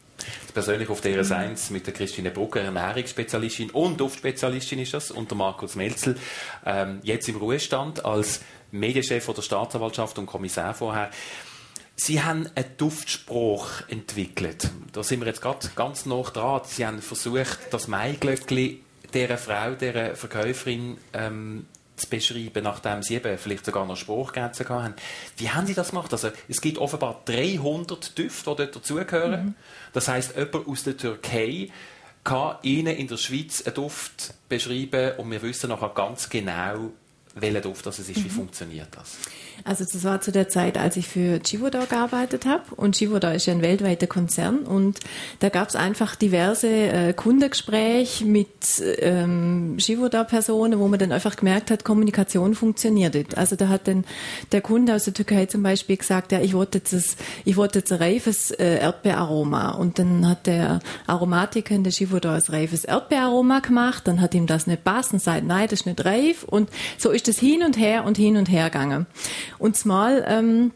Speaker 3: Persönlich auf der eins mit der Christine Brugger, Ernährungsspezialistin und Duftspezialistin ist das, und der Markus Melzel, ähm, jetzt im Ruhestand als Medienchef der Staatsanwaltschaft und Kommissar vorher. Sie haben einen Duftspruch entwickelt. Da sind wir jetzt gerade ganz nah dran. Sie haben versucht, das Maiglöckli dieser Frau, dieser Verkäuferin ähm, zu beschreiben, nachdem sie eben vielleicht sogar noch Spruchgrenzen hatten. Wie haben Sie das gemacht? Also, es gibt offenbar dreihundert Düfte, die dort dazugehören. Mhm. Das heisst, jemand aus der Türkei kann Ihnen in der Schweiz einen Duft beschreiben und wir wissen nachher ganz genau, welcher Duft das ist. Mhm. Wie funktioniert das?
Speaker 4: Also das war zu der Zeit, als ich für Givaudan gearbeitet habe. Und Givaudan ist ja ein weltweiter Konzern. Und da gab es einfach diverse äh, Kundengespräche mit ähm, Givaudan-Personen, wo man dann einfach gemerkt hat, Kommunikation funktioniert nicht. Also da hat dann der Kunde aus der Türkei zum Beispiel gesagt, ja, ich wollte jetzt, das, ich wollte jetzt ein reifes äh, Erdbeeraroma. Und dann hat der Aromatiker in der Givaudan ein reifes Erdbeeraroma gemacht. Dann hat ihm das nicht passt und sagt, nein, das ist nicht reif. Und so ist das hin und her und hin und her gegangen. Und zumal ähm,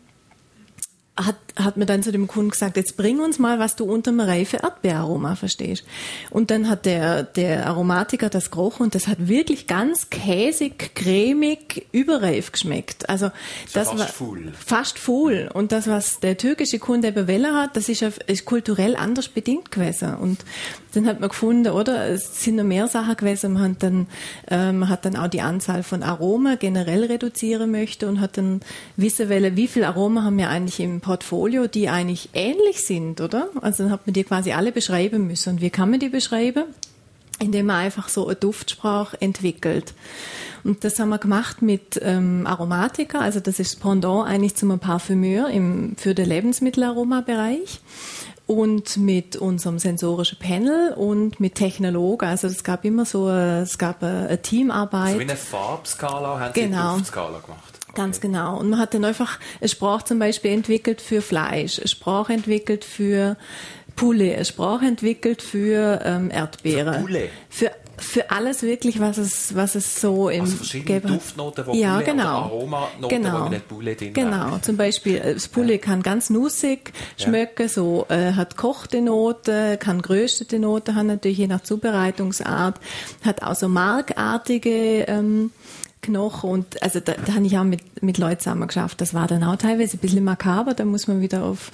Speaker 4: hat, hat mir dann zu dem Kunden gesagt, jetzt bring uns mal, was du unter einem reifen Erdbeeraroma verstehst. Und dann hat der, der Aromatiker das gerochen und das hat wirklich ganz käsig, cremig, überreif geschmeckt. Also das
Speaker 3: fast
Speaker 4: war
Speaker 3: full.
Speaker 4: Fast full. Und das, was der türkische Kunde eben wollen hat, das ist, ist kulturell anders bedingt gewesen. Und dann hat man gefunden, oder? Es sind noch mehr Sachen gewesen. Man hat dann, äh, man hat dann auch die Anzahl von Aromen generell reduzieren möchte und hat dann wissen wollen, wie viele Aromen haben wir eigentlich im Portfolio, die eigentlich ähnlich sind, oder? Also dann hat man die quasi alle beschreiben müssen. Und wie kann man die beschreiben? Indem man einfach so eine Duftsprache entwickelt. Und das haben wir gemacht mit ähm, Aromatika, also das ist das Pendant eigentlich zum Parfümeur im, für den Lebensmittelaroma-Bereich. Und mit unserem sensorischen Panel und mit Technologen. Also es gab immer so, eine, es gab eine, eine Teamarbeit.
Speaker 3: So wie eine Farbskala haben
Speaker 4: genau.
Speaker 3: Sie eine Duftskala gemacht. Okay.
Speaker 4: Ganz genau. Und man hat dann einfach eine Sprache zum Beispiel entwickelt für Fleisch, eine Sprache entwickelt für Poulet, eine Sprache entwickelt für ähm, Erdbeere.
Speaker 3: Für Poulet?
Speaker 4: Für Für alles wirklich, was es, was es so im
Speaker 3: also verschiedene
Speaker 4: Gäbe.
Speaker 3: Duftnoten, wo
Speaker 4: ja,
Speaker 3: Poulet
Speaker 4: genau.
Speaker 3: oder Aromanoten,
Speaker 4: genau.
Speaker 3: wo mit Poulet drin
Speaker 4: Genau,
Speaker 3: wären.
Speaker 4: zum Beispiel das Poulet ja. kann ganz nussig schmecken, ja. so äh, hat kochte Noten, kann geröstete Noten haben, natürlich je nach Zubereitungsart, hat auch so markartige ähm, Knochen und also da, da habe ich auch mit, mit Leuten zusammen geschafft. Das war dann auch teilweise ein bisschen makaber, da muss man wieder auf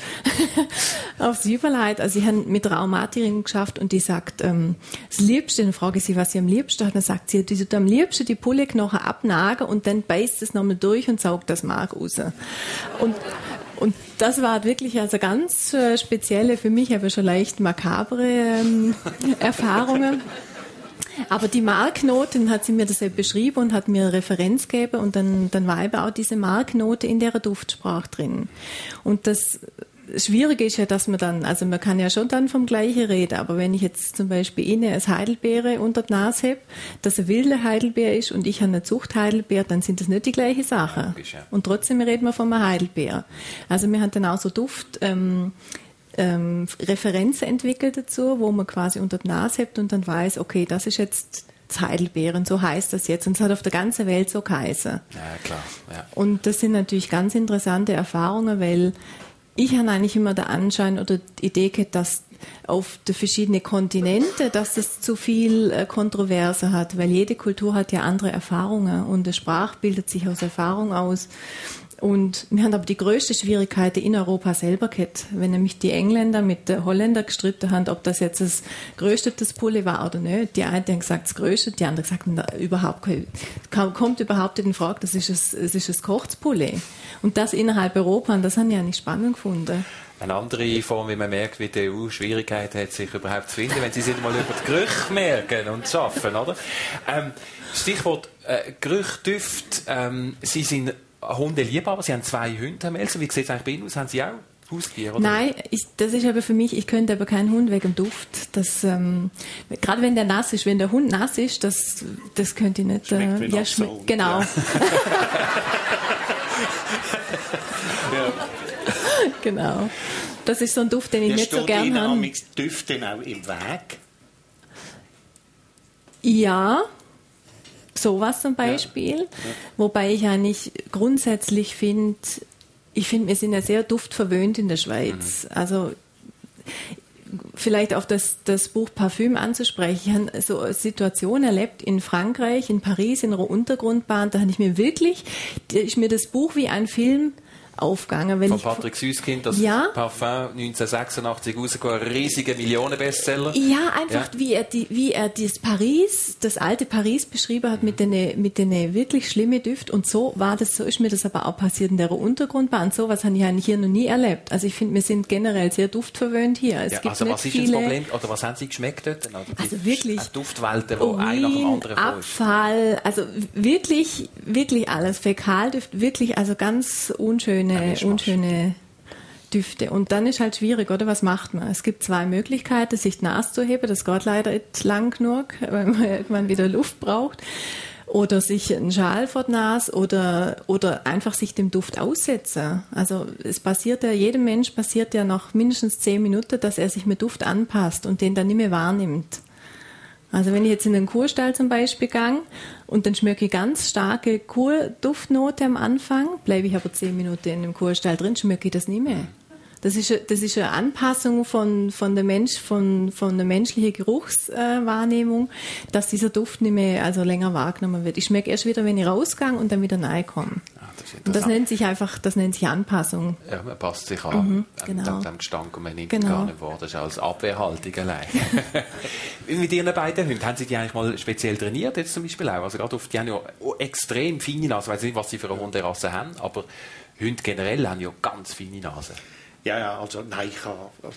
Speaker 4: aufs Überleit. Also ich habe mit einer Aromatikerin geschafft und die sagt, ähm, das Liebste, dann frage ich sie, was sie am liebsten hat, dann sagt sie, die tut am liebsten die Pouletknochen abnagen und dann beißt es nochmal durch und saugt das Mark raus. Und Und das war wirklich also ganz äh, spezielle, für mich aber schon leicht makabre ähm, Erfahrungen. Aber die Marknoten hat sie mir das beschrieben und hat mir eine Referenz gegeben und dann, dann war eben auch diese Marknote in der Duftsprache drin. Und das Schwierige ist ja, dass man dann, also man kann ja schon dann vom Gleichen reden, aber wenn ich jetzt zum Beispiel Ihnen als Heidelbeere unter die Nase habe, dass ein wilder Heidelbeer ist und ich habe eine Zuchtheidelbeer, dann sind das nicht die gleiche Sache. Und trotzdem reden wir von einem Heidelbeer. Also wir haben dann auch so Duft, ähm, Ähm, Referenzen entwickelt dazu, wo man quasi unter die Nase hebt und dann weiß, okay, das ist jetzt das Heidelbeeren, so heißt das jetzt. Und es hat auf der ganzen Welt so geheißen.
Speaker 3: Ja, klar. Ja.
Speaker 4: Und das sind natürlich ganz interessante Erfahrungen, weil ich habe eigentlich immer den Anschein oder die Idee gehabt, dass auf die verschiedenen Kontinente, dass das zu viel äh, Kontroverse hat, weil jede Kultur hat ja andere Erfahrungen und die Sprache bildet sich aus Erfahrung aus. Und wir haben aber die größte Schwierigkeit in Europa selber gehabt, wenn nämlich die Engländer mit den Holländern gestritten haben, ob das jetzt das größte das Poulet war oder nicht. Die einen haben gesagt, das größte, die anderen gesagt, na, überhaupt kommt überhaupt nicht in Frage, das ist das, das ist das kochtes Poulet. Und das innerhalb Europa, und das haben ja nicht spannend gefunden.
Speaker 3: Eine andere Form, wie man merkt, wie die E U Schwierigkeiten hat, sich überhaupt zu finden, wenn sie sich mal über die Gerüche merken und schaffen, oder? Ähm, Stichwort äh, Gerüche, Düfte, ähm, Sie sind Hundeliebhaber, Sie haben zwei Hunde, Herr Melzer. Wie sieht es eigentlich bei Ihnen aus? Haben Sie auch Haustiere? Oder?
Speaker 4: Nein, ich, das ist aber für mich, ich könnte aber keinen Hund wegen dem Duft. Das, ähm, gerade wenn der nass ist, wenn der Hund nass ist, das, das könnte ich nicht.
Speaker 5: Schmeckt
Speaker 4: äh,
Speaker 5: wie
Speaker 4: ja,
Speaker 5: schmeckt,
Speaker 4: genau.
Speaker 5: Ja. Ja.
Speaker 4: Genau. Das ist so ein Duft, den ich
Speaker 5: ja,
Speaker 4: nicht so gerne habe.
Speaker 5: Steht Ihnen Düfte auch im Weg?
Speaker 4: Ja, sowas zum Beispiel. Ja. Ja. Wobei ich eigentlich grundsätzlich finde, ich finde, wir sind ja sehr duftverwöhnt in der Schweiz. Mhm. Also vielleicht auf das, das Buch Parfüm anzusprechen. Ich habe so eine Situation erlebt in Frankreich, in Paris, in einer Untergrundbahn. Da habe ich mir wirklich, da ist mir das Buch wie ein Film aufgegangen. Wenn
Speaker 3: Von
Speaker 4: ich,
Speaker 3: Patrick Süskind, das
Speaker 4: ja,
Speaker 3: Parfum neunzehnhundertsechsundachtzig rausgekommen, ein riesiger Millionenbestseller.
Speaker 4: Ja, einfach
Speaker 3: ja.
Speaker 4: wie er die, wie er das Paris, das alte Paris beschrieben hat, mhm. mit den mit den wirklich schlimmen Düften. Und so war das, so ist mir das aber auch passiert in der Untergrundbahn. So was habe ich eigentlich hier noch nie erlebt. Also ich finde, wir sind generell sehr duftverwöhnt hier. Es
Speaker 3: ja,
Speaker 4: gibt
Speaker 3: also
Speaker 4: nicht
Speaker 3: was ist
Speaker 4: viele,
Speaker 3: das Problem? Oder was haben Sie geschmeckt dort? Also,
Speaker 4: also wirklich
Speaker 3: Duftwelten, wo einer nach dem anderen
Speaker 4: Abfall, also wirklich, wirklich alles. Fäkalduft, wirklich, also ganz unschöne, ja, unschöne Düfte. Und dann ist halt schwierig, oder? Was macht man? Es gibt zwei Möglichkeiten, sich die Nase zu heben. Das geht leider nicht lang genug, weil man irgendwann wieder Luft braucht. Oder sich einen Schal vor die Nase oder, oder einfach sich dem Duft aussetzen. Also es passiert ja, jedem Mensch passiert ja nach mindestens zehn Minuten, dass er sich mit Duft anpasst und den dann nicht mehr wahrnimmt. Also wenn ich jetzt in den Kurstall zum Beispiel gehe und dann schmecke ich ganz starke Kurduftnote am Anfang, bleibe ich aber zehn Minuten in dem Kurstall drin, schmecke ich das nicht mehr. Das ist, das ist eine Anpassung von, von, der Mensch, von, von der menschlichen Geruchswahrnehmung, äh, dass dieser Duft nicht mehr also länger wahrgenommen wird. Ich schmecke erst wieder, wenn ich rausgehe und dann wieder reinkomme. Ah, das und das nennt sich einfach, das nennt sich Anpassung.
Speaker 3: Ja, man passt sich an,
Speaker 4: mhm, genau.
Speaker 3: dem Gestank und man nimmt
Speaker 4: genau.
Speaker 3: ihn gar nicht wahr. Das ist als Abwehrhaltung allein. Mit Ihren beiden Hunden, haben Sie die eigentlich mal speziell trainiert, jetzt zum Beispiel auch? Also gerade auf, die haben ja extrem feine Nasen. Ich weiß nicht, was Sie für eine Hunderasse haben, aber Hunde generell haben ja ganz feine Nasen.
Speaker 5: Ja, ja, also nein, ich habe, also,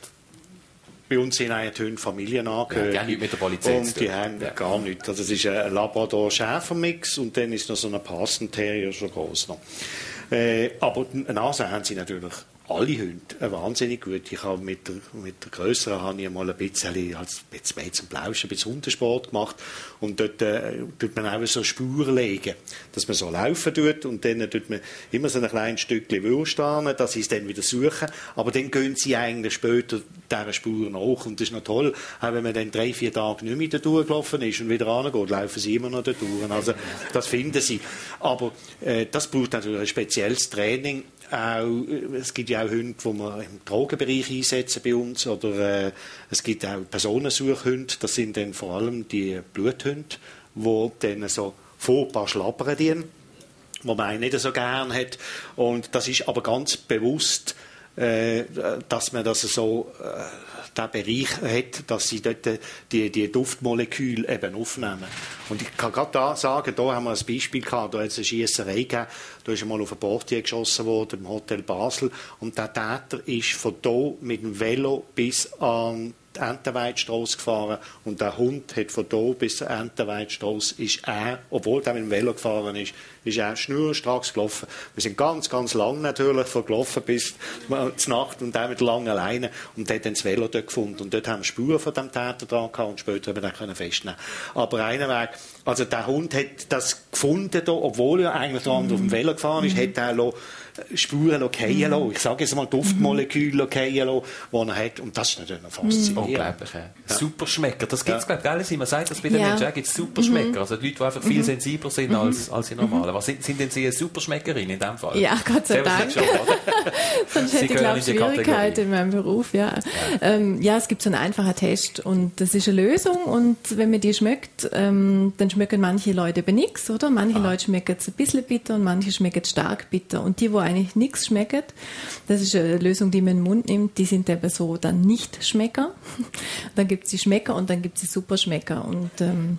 Speaker 5: bei uns sind eigentlich die Hunde Familienangehörig.
Speaker 3: Ja, die haben nichts mit der Polizei
Speaker 5: und die haben ja. gar nichts. Also es ist ein Labrador-Schäfer-Mix und dann ist noch so ein Parson-Terrier schon groß noch. Äh, aber eine Nase haben sie natürlich alle Hunde äh, wahnsinnig gut. Ich habe mit der, mit der Grösseren habe ich mal ein bisschen, als jetzt zum Plauschen, ein bisschen Hundesport gemacht und dort äh, tut man auch so Spuren legen, dass man so laufen tut und dann tut man immer so ein kleines Stückchen Wurst an, dass sie es dann wieder suchen, aber dann gehen sie eigentlich später dieser Spur nach und das ist noch toll, auch wenn man dann drei, vier Tage nicht mehr da durchgelaufen ist und wieder rangeht, laufen sie immer noch da durch. Also das finden sie. Aber äh, das braucht natürlich ein spezielles Training. Auch, es gibt ja auch Hunde, die wir im Drogenbereich einsetzen bei uns. Oder äh, es gibt auch Personensuchhunde. Das sind dann vor allem die Bluthunde, die dann so furchtbar schlappern, die man eigentlich nicht so gern hat. Und das ist aber ganz bewusst, äh, dass man das so äh, den Bereich hat, dass sie dort die, die Duftmoleküle eben aufnehmen. Und ich kann gerade da sagen, da haben wir ein Beispiel gehabt, da hat es eine Schiesserei gegeben, da ist einmal auf ein Portier geschossen worden im Hotel Basel und der Täter ist von hier mit dem Velo bis an die Entenweidstrasse gefahren und der Hund hat von hier bis zur Entenweidstrasse ist er, obwohl er mit dem Velo gefahren ist, ist er schnurstracks gelaufen. Wir sind ganz, ganz lang natürlich von gelaufen bis zur Nacht und er mit lang alleine und hat dann das Velo dort gefunden und dort haben wir Spuren von dem Täter dran gehabt und später haben wir den festnehmen. Aber einer Weg, also der Hund hat das gefunden da, obwohl er eigentlich dran mhm. auf dem Velo gefahren ist, mhm. hat er Spuren fallen lassen. Ich sage jetzt mal Duftmoleküle fallen lassen, die er hat. Und das ist natürlich noch faszinierend.
Speaker 3: Unglaublich. Ja. Superschmecker. Das gibt es, ja. glaube ich, man sagt das bei den
Speaker 4: ja.
Speaker 3: Menschen. Es gibt Superschmecker.
Speaker 4: Mhm.
Speaker 3: Also die Leute, die einfach viel sensibler sind mhm. als, als die normalen. Was sind, sind denn Sie eine Superschmeckerin in dem Fall?
Speaker 4: Ja, Gott sei Dank. Schon, Sonst hätte ich, glaube ich, Schwierigkeiten in meinem Beruf. Ja. Ja. Ähm, ja, es gibt so einen einfachen Test. Und das ist eine Lösung. Und wenn man die schmeckt, ähm, dann schmecken manche Leute eben nichts, oder? Manche ah. Leute schmecken es ein bisschen bitter und manche schmecken es stark bitter. Und die, wo eigentlich nichts schmecken, das ist eine Lösung, die man in den Mund nimmt, die sind eben so dann Nicht-Schmecker. Dann gibt es die Schmecker und dann gibt es die Superschmecker. Und, ähm,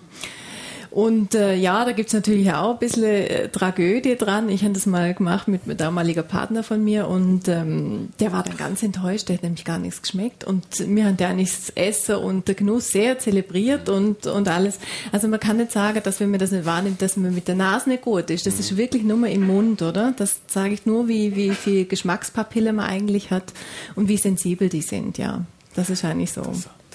Speaker 4: und äh, ja, da gibt es natürlich auch ein bisschen äh, Tragödie dran. Ich habe das mal gemacht mit einem damaligen Partner von mir und ähm, der war dann ganz enttäuscht, der hat nämlich gar nichts geschmeckt. Und wir haben da eigentlich das Essen und der Genuss sehr zelebriert und, und alles. Also man kann nicht sagen, dass wenn man das nicht wahrnimmt, dass man mit der Nase nicht gut ist. Das ist wirklich nur mal im Mund, oder? Das sage ich nur, wie, wie viel Geschmackspapille man eigentlich hat und wie sensibel die sind, ja. Das ist eigentlich so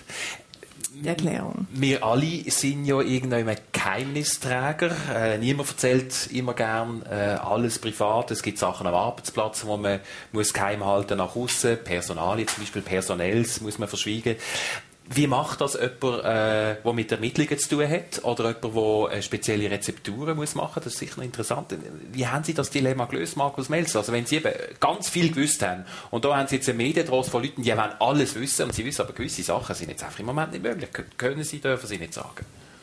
Speaker 4: die Erklärung.
Speaker 3: Wir alle sind ja irgendwann Geheimnisträger. Äh, niemand erzählt immer gern äh, alles privat. Es gibt Sachen am Arbeitsplatz, wo man muss geheim halten nach außen. Personalien, zum Beispiel Personells, muss man verschwiegen. Wie macht das jemand, äh, der mit Ermittlungen zu tun hat oder jemand, der spezielle Rezepturen muss machen? Das ist sicher noch interessant. Wie haben Sie das Dilemma gelöst, Markus Melzer? Also wenn Sie eben ganz viel gewusst haben und da haben Sie jetzt eine Medientrost von Leuten, die wollen alles wissen und Sie wissen aber gewisse Sachen sind jetzt einfach im Moment nicht möglich. Können Sie, dürfen Sie nicht sagen?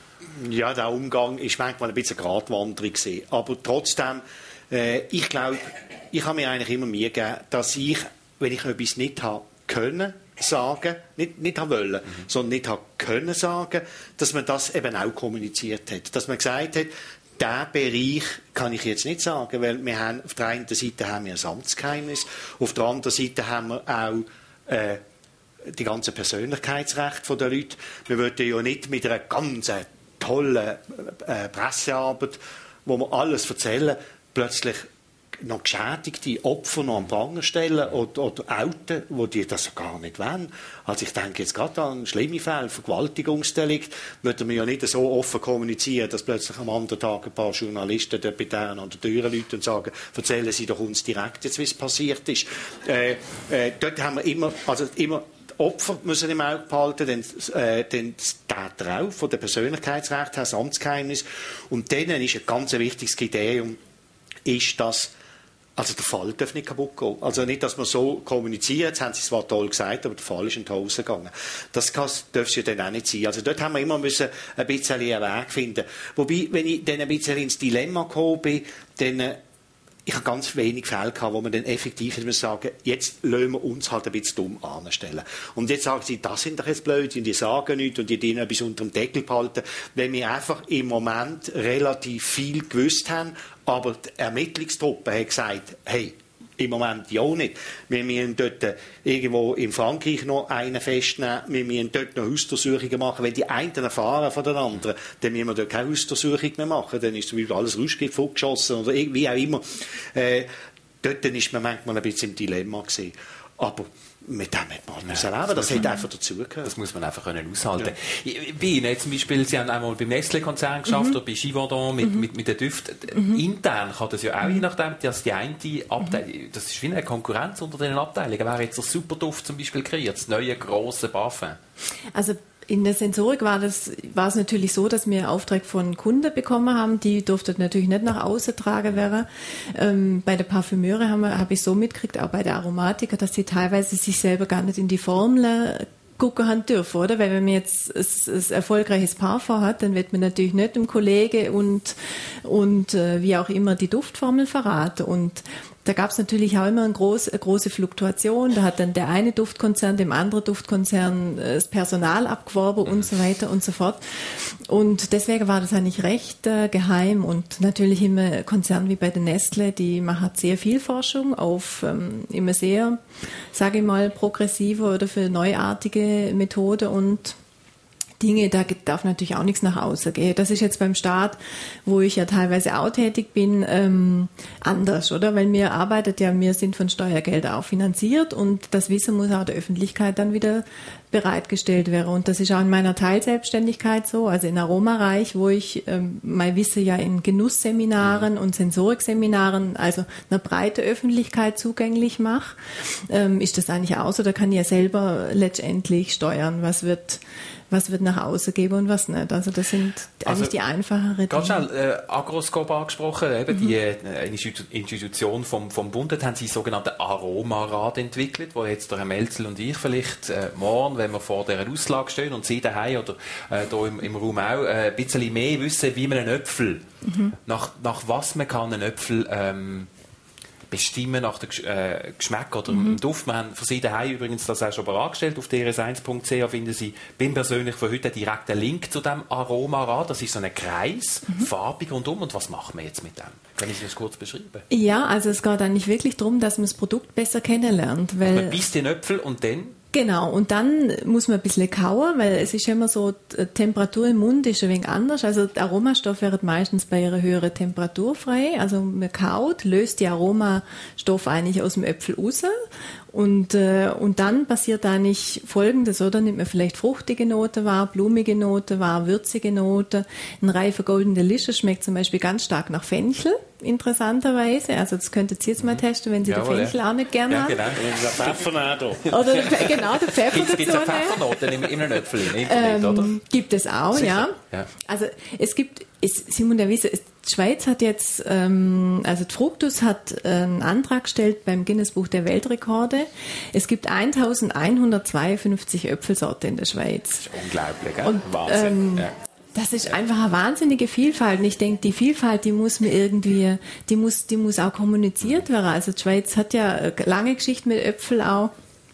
Speaker 5: Ja, der Umgang ist manchmal ein bisschen eine Gratwanderung gewesen. Aber trotzdem, äh, ich glaube, ich habe mir eigentlich immer Mühe gegeben, dass ich, wenn ich etwas nicht habe können sagen, nicht, nicht haben wollen, mhm. sondern nicht haben können sagen, dass man das eben auch kommuniziert hat. Dass man gesagt hat, diesen Bereich kann ich jetzt nicht sagen, weil wir haben, auf der einen Seite haben wir ein Amtsgeheimnis, auf der anderen Seite haben wir auch äh, die ganze Persönlichkeitsrechte der Leute. Wir wollten ja nicht mit einer ganz tollen äh, Pressearbeit, wo wir alles erzählen, plötzlich noch geschädigte Opfer noch am Pranger stellen oder, oder outen, wo die das gar nicht wollen. Also ich denke jetzt gerade an schlimme Fälle, Vergewaltigungsdelikt, würden wir ja nicht so offen kommunizieren, dass plötzlich am anderen Tag ein paar Journalisten dort bei denen an der Tür läuten und sagen, erzählen Sie doch uns direkt jetzt, wie es passiert ist. Äh, äh, dort haben wir immer, also immer die Opfer müssen im Auge behalten, dann, äh, dann das Täter auch, von der Persönlichkeitsrecht her, das Amtsgeheimnis. Und dann ist ein ganz wichtiges Kriterium, ist, dass also der Fall darf nicht kaputt gehen. Also nicht, dass man so kommuniziert, das haben sie zwar toll gesagt, aber der Fall ist in die Hose gegangen. Das darf es ja dann auch nicht sein. Also dort haben wir immer müssen ein bisschen einen Weg finden. Wobei, wenn ich dann ein bisschen ins Dilemma gekommen bin, dann äh, ich habe ganz wenig Fälle gehabt, wo man dann effektiv muss sagen, jetzt lassen wir uns halt ein bisschen dumm anstellen. Und jetzt sagen sie, das sind doch jetzt blöd, und die sagen nichts und die denen etwas unter dem Deckel behalten, wenn wir einfach im Moment relativ viel gewusst haben, aber die Ermittlungstruppe hat gesagt, hey, im Moment ja nicht. Wir müssen dort irgendwo in Frankreich noch einen festnehmen, wir müssen dort noch Hausdurchsuchungen machen. Wenn die einen erfahren von den anderen, dann müssen wir dort keine Hausdurchsuchung mehr machen. Dann ist zum Beispiel alles Rauschgift vorgeschossen oder wie auch immer. Äh, dort ist man manchmal ein bisschen im Dilemma gewesen. Aber mit dem hat man müssen leben. Das hat einfach dazugehört.
Speaker 3: Das muss man einfach können aushalten. Ja. Bei Ihnen zum Beispiel, Sie haben einmal beim Nestlé-Konzern geschafft mhm. oder bei Givaudan mit, mhm. mit, mit den Düften. Mhm. Intern kann das ja auch, je nachdem, dass die eine Abteilung, das ist wie eine Konkurrenz unter den Abteilungen. Wäre jetzt der Superduft zum Beispiel kreiert, das neue grosse Parfum?
Speaker 4: Also in der Sensorik war, das, war es natürlich so, dass wir Auftrag von Kunden bekommen haben. Die durften natürlich nicht nach außen tragen werden. Ähm, bei der Parfümeure habe hab ich so mitgekriegt, auch bei der Aromatiker, dass sie teilweise sich selber gar nicht in die Formel gucken haben dürfen, oder? Weil wenn man jetzt ein, ein erfolgreiches Parfum hat, dann wird man natürlich nicht dem Kollege und, und äh, wie auch immer die Duftformel verraten. Und da gab es natürlich auch immer eine große, eine große Fluktuation. Da hat dann der eine Duftkonzern dem anderen Duftkonzern das Personal abgeworben und so weiter und so fort. Und deswegen war das eigentlich recht äh, geheim. Und natürlich immer Konzern wie bei der Nestlé, die machen sehr viel Forschung auf ähm, immer sehr, sage ich mal, progressive oder für neuartige Methode und Dinge, da darf natürlich auch nichts nach außen gehen. Das ist jetzt beim Staat, wo ich ja teilweise auch tätig bin, ähm, anders, oder? Weil wir arbeitet ja, wir sind von Steuergeldern auch finanziert und das Wissen muss auch der Öffentlichkeit dann wieder bereitgestellt werden. Und das ist auch in meiner Teilselbstständigkeit so, also in Aromareich, wo ich ähm, mein Wissen ja in Genussseminaren und Sensorikseminaren, also einer breiten Öffentlichkeit zugänglich mache, ähm, ist das eigentlich auch so, da kann ich ja selber letztendlich steuern, was wird was wird nach außen geben und was nicht. Also das sind eigentlich also, die einfacheren Dinge.
Speaker 3: Ganz schnell, äh, Agroscope angesprochen, eben mhm. die äh, Institution vom, vom Bund, haben Sie sogenannten Aromarat entwickelt, wo jetzt der Herr Melzel und ich vielleicht äh, morgen, wenn wir vor dieser Auslage stehen und Sie daheim oder äh, hier im, im Raum auch, äh, ein bisschen mehr wissen, wie man einen Äpfel, mhm. nach, nach was man kann einen Äpfel ähm, bestimmen nach dem äh, Geschmack oder mhm. dem Duft. Wir haben für Sie daheim übrigens das auch schon bereitgestellt. Auf d r s eins punkt c h finden Sie, bin persönlich für heute direkt einen Link zu diesem Aromarad. Das ist so ein Kreis, mhm. farbig rundum. Und was machen wir jetzt mit dem? Kann ich das kurz beschreiben?
Speaker 4: Ja, also es geht eigentlich wirklich darum, dass man das Produkt besser kennenlernt. Weil
Speaker 3: man beißt den Äpfel und dann?
Speaker 4: Genau, und dann muss man ein bisschen kauen, weil es ist immer so, die Temperatur im Mund ist ein wenig anders. Also der Aromastoff wird meistens bei einer höheren Temperatur frei. Also man kaut, löst die Aromastoffe eigentlich aus dem Äpfel raus Und, äh, und dann passiert eigentlich Folgendes, oder? Nimmt man vielleicht fruchtige Note wahr, blumige Note wahr, würzige Note. Ein reifer Golden Delicious schmeckt zum Beispiel ganz stark nach Fenchel, interessanterweise. Also das könntet ihr jetzt mal testen, wenn Sie
Speaker 3: Jawohl,
Speaker 4: den Fenchel
Speaker 3: ja.
Speaker 4: auch nicht gerne
Speaker 3: Ja,
Speaker 4: haben.
Speaker 3: genau.
Speaker 5: Der Pfeffer da.
Speaker 4: Oder genau, der Pfeffer dazu.
Speaker 3: Gibt es eine Pfeffernote im Innenöpfel im Internet,
Speaker 4: ähm,
Speaker 3: oder?
Speaker 4: Gibt es auch,
Speaker 3: Sicher.
Speaker 4: ja.
Speaker 3: Ja.
Speaker 4: Also es gibt, es, Simon, der Wiese, die Schweiz hat jetzt, ähm, also die Fructus hat einen Antrag gestellt beim Guinness-Buch der Weltrekorde. Es gibt eintausendeinhundertzweiundfünfzig Äpfelsorten in der Schweiz.
Speaker 3: Das ist unglaublich, gell?
Speaker 4: Und,
Speaker 3: Wahnsinn.
Speaker 4: ähm,
Speaker 3: ja.
Speaker 4: Das ist einfach eine wahnsinnige Vielfalt. Und ich denke, die Vielfalt, die muss mir irgendwie, die muss, die muss auch kommuniziert werden. Also die Schweiz hat ja eine lange Geschichte mit Äpfel auch.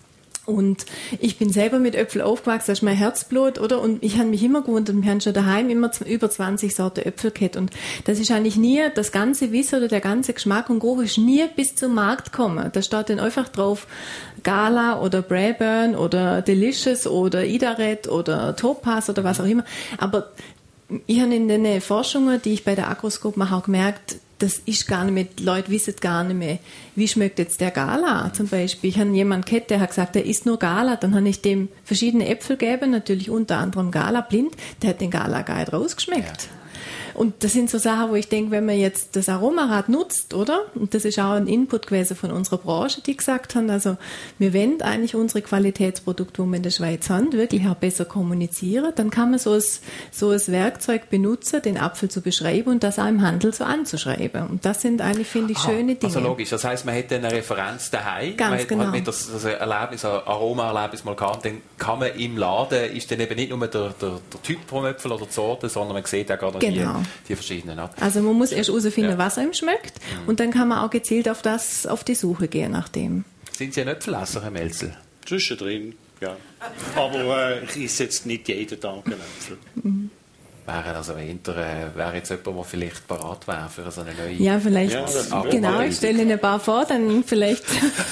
Speaker 4: Und ich bin selber mit Äpfel aufgewachsen, das ist mein Herzblut, oder? Und ich habe mich immer gewundert, wir haben schon daheim immer über zwanzig Sorten Äpfel gehabt. Und das ist eigentlich nie, das ganze Wissen oder der ganze Geschmack und Geruch ist nie bis zum Markt gekommen. Da steht dann einfach drauf Gala oder Braeburn oder Delicious oder Idaret oder Topaz oder was auch immer. Aber ich habe in den Forschungen, die ich bei der Agroscope mache, auch gemerkt, das ist gar nicht mehr, die Leute wissen gar nicht mehr, wie schmeckt jetzt der Gala zum Beispiel. Ich habe jemanden gehabt, der hat gesagt, der isst nur Gala. Dann habe ich dem verschiedene Äpfel gegeben, natürlich unter anderem Gala blind. Der hat den Gala gar nicht rausgeschmeckt. Ja. Und das sind so Sachen, wo ich denke, wenn man jetzt das Aromarad nutzt, oder? Und das ist auch ein Input gewesen von unserer Branche, die gesagt haben, also wir wollen eigentlich unsere Qualitätsprodukte, die wir in der Schweiz haben, wirklich auch besser kommunizieren. Dann kann man so ein, so ein Werkzeug benutzen, den Apfel zu beschreiben und das auch im Handel so anzuschreiben. Und das sind eigentlich, finde ich,
Speaker 3: Aha,
Speaker 4: schöne Dinge.
Speaker 3: Also logisch, das heisst, man hätte eine Referenz daheim,
Speaker 4: Ganz
Speaker 3: man hat,
Speaker 4: genau.
Speaker 3: man hat das, das Erlebnis, ein Aroma-Erlebnis mal gehabt, dann kann man im Laden, ist dann eben nicht nur der, der, der Typ vom Äpfel oder die Sorte, sondern man sieht auch gerade
Speaker 4: Genau.
Speaker 3: die, die verschiedenen ab.
Speaker 4: Also man muss erst herausfinden,
Speaker 3: Ja.
Speaker 4: was einem schmeckt, mhm. und dann kann man auch gezielt auf das, auf die Suche gehen nach dem.
Speaker 3: Sind Sie ein Äpfelesser, Herr Melzel?
Speaker 5: Zwischendrin, ja. Aber äh, ich esse jetzt nicht jeden Tag einen Äpfel.
Speaker 4: Mhm.
Speaker 3: Wäre also hinter, äh, wäre jetzt jemand, der vielleicht parat wäre für so eine neue...
Speaker 4: Ja, vielleicht,
Speaker 5: Ja, das
Speaker 4: genau,
Speaker 3: Aroma-
Speaker 4: ich stelle Ihnen ein paar vor, dann vielleicht,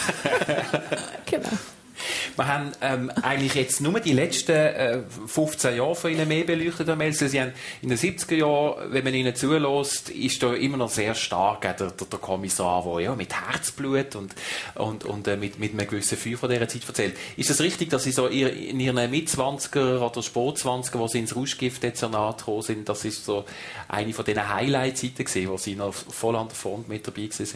Speaker 4: genau.
Speaker 3: Wir haben ähm, eigentlich jetzt nur die letzten äh, fünfzehn Jahre von Ihnen mehr beleuchtet, Herr Melzel. Sie haben in den siebziger Jahren, wenn man Ihnen zulässt, ist da immer noch sehr stark äh, der, der, der Kommissar, der ja, mit Herzblut und, und, und äh, mit, mit einem gewissen Feuer von dieser Zeit erzählt. Ist es richtig, dass Sie so in Ihren Mitzwanziger oder Sportzwanziger, wo Sie ins Rauschgiftdezernat gekommen sind, das ist so eine von diesen Highlight-Zeiten gewesen, wo Sie noch voll an der Front mit dabei waren?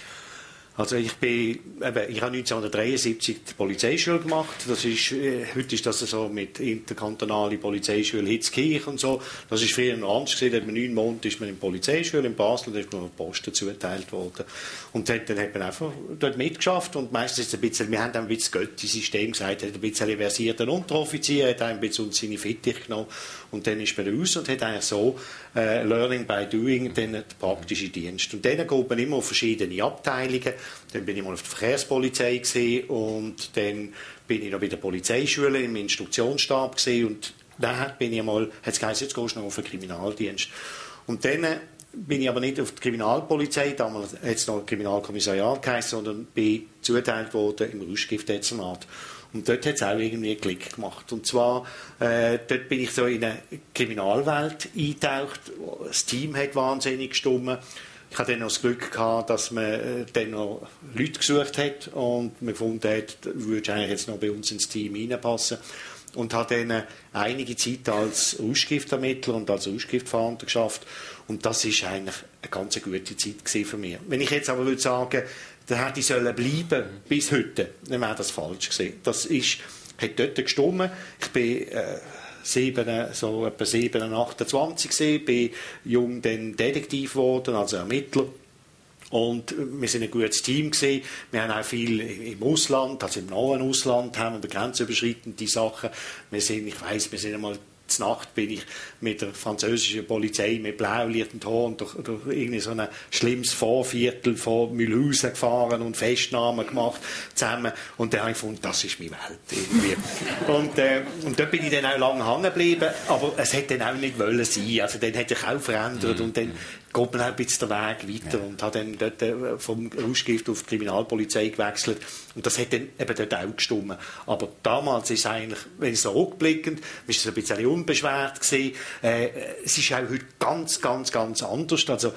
Speaker 5: Also ich bin, eben, ich habe neunzehnhundertdreiundsiebzig die Polizeischule gemacht. Das ist, äh, heute ist das so mit interkantonale Polizeischule Hitzkirch und so. Das ist früher noch anders gewesen. Da hat man neun Monate ist man in der Polizeischule in Basel, da ist man noch Posten zugeteilt worden. Und dann, dann hat man einfach dort mitgeschafft und meistens ist es ein bisschen, wir haben dann ein bisschen das Götti-System gesagt, hat ein bisschen versierten Unteroffizier, hat ein bisschen uns seine Fittich genommen und dann ist man raus und hat eigentlich so äh, Learning by Doing, dann den praktischen Dienst. Und dann geht man immer auf verschiedene Abteilungen. Dann bin ich mal auf der Verkehrspolizei gewesen, und dann bin ich noch bei der Polizeischule im Instruktionsstab gewesen, und dann bin ich mal, hat es geheißen, jetzt gehst du noch auf den Kriminaldienst. Und dann bin ich aber nicht auf die Kriminalpolizei, damals hat es noch Kriminalkommissariat geheißen, sondern bin zugeteilt worden im Rauschgiftdezernat. Und dort hat es auch irgendwie einen Klick gemacht. Und zwar, äh, dort bin ich so in eine Kriminalwelt eingetaucht. Das Team hat wahnsinnig gestimmt. Ich hatte dann noch das Glück gehabt, dass man äh, dann noch Leute gesucht hat und man gefunden hat, würde eigentlich jetzt noch bei uns ins Team reinpassen. Und habe dann äh, einige Zeit als Rauschgiftermittler und als Rauschgiftfahnder geschafft. Und das ist eigentlich eine ganz gute Zeit gewesen für mich. Wenn ich jetzt aber würde sagen, da hätte ich sollen bleiben bis heute, dann wäre das falsch gewesen. Das ist, hat dort gestimmt. Ich bin äh, sieben, so etwa sieben, achtundzwanzig gewesen, bin jung dann Detektiv geworden, also Ermittler. Und wir sind ein gutes Team gewesen. Wir haben auch viel im Ausland, also im nahen Ausland, haben wir grenzüberschreitende Sachen. Wir sind, ich weiss, wir sind einmal zur Nacht bin ich mit der französischen Polizei mit Blaulicht und Horn durch, durch irgendwie so ein schlimmes Vorviertel von Mühlhausen gefahren und Festnahmen gemacht zusammen. Und dann habe ich gefunden, das ist meine Welt irgendwie. und, äh, und dort bin ich dann auch lange hängen geblieben, aber es hätte dann auch nicht wollen sein. Also dann hätte ich auch verändert, und dann geht man auch ein bisschen den Weg weiter, ja. Und habe dann dort äh, vom Rauschgift auf die Kriminalpolizei gewechselt. Und das hat dann eben dort auch gestimmt. Aber damals ist es eigentlich, wenn ich so rückblickend, ist es ein bisschen unbeschwert gewesen. Äh, es ist auch heute ganz, ganz, ganz anders. Also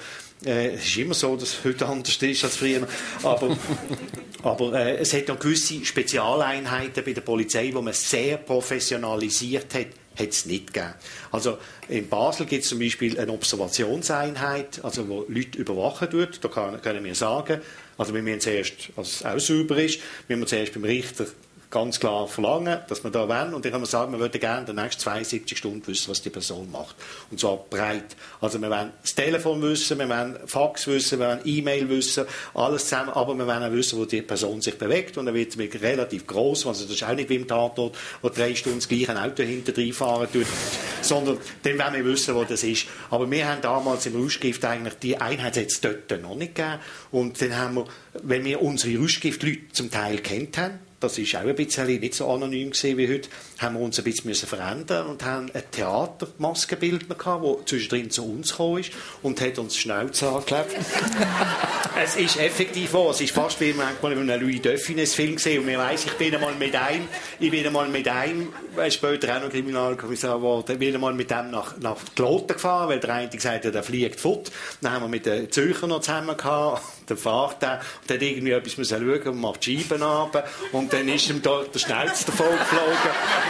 Speaker 5: Äh, es ist immer so, dass es heute anders ist als früher. Aber, aber äh, es hat noch gewisse Spezialeinheiten bei der Polizei, die man sehr professionalisiert hat. Hat es nicht gegeben. Also in Basel gibt es zum Beispiel eine Observationseinheit, also wo Leute überwachen tut. Da kann, können wir sagen, also wir müssen zuerst, als es auch sauber ist, müssen wir zuerst beim Richter ganz klar verlangen, dass wir da wollen. Und dann kann man sagen, wir würden gerne in den nächsten zweiundsiebzig Stunden wissen, was die Person macht. Und zwar breit. Also wir wollen das Telefon wissen, wir wollen Fax wissen, wir wollen E-Mail wissen, alles zusammen. Aber wir wollen auch wissen, wo die Person sich bewegt. Und dann wird es relativ gross. Also das ist auch nicht wie im Tatort, wo drei Stunden das gleiche Auto hinter fahren tut. Sondern dann wollen wir wissen, wo das ist. Aber wir haben damals im Rauschgift eigentlich, die Einheit hat es dort noch nicht gegeben. Und dann haben wir, wenn wir unsere Rauschgiftleute zum Teil kennt haben, das war auch ein bisschen nicht so anonym wie heute, haben wir uns ein bisschen verändern und haben einen Theatermaskenbildner gehabt, der zwischendrin zu uns gekommen ist und hat uns Schnauze angeklebt. Es ist effektiv so, es ist fast wie manchmal in einem Louis Dufines-Film gesehen und mir weiss, ich bin einmal mit einem, ich bin einmal mit einem, später auch noch Kriminalkommissar geworden, bin einmal mit dem nach, nach Kloten gefahren, weil der eine gesagt hat, der fliegt fort. Dann haben wir mit den Zürcher noch zusammen gehabt, dann fährt er und hat irgendwie etwas müssen schauen und macht die Scheiben runter und dann ist ihm da der Schnauze davon geflogen.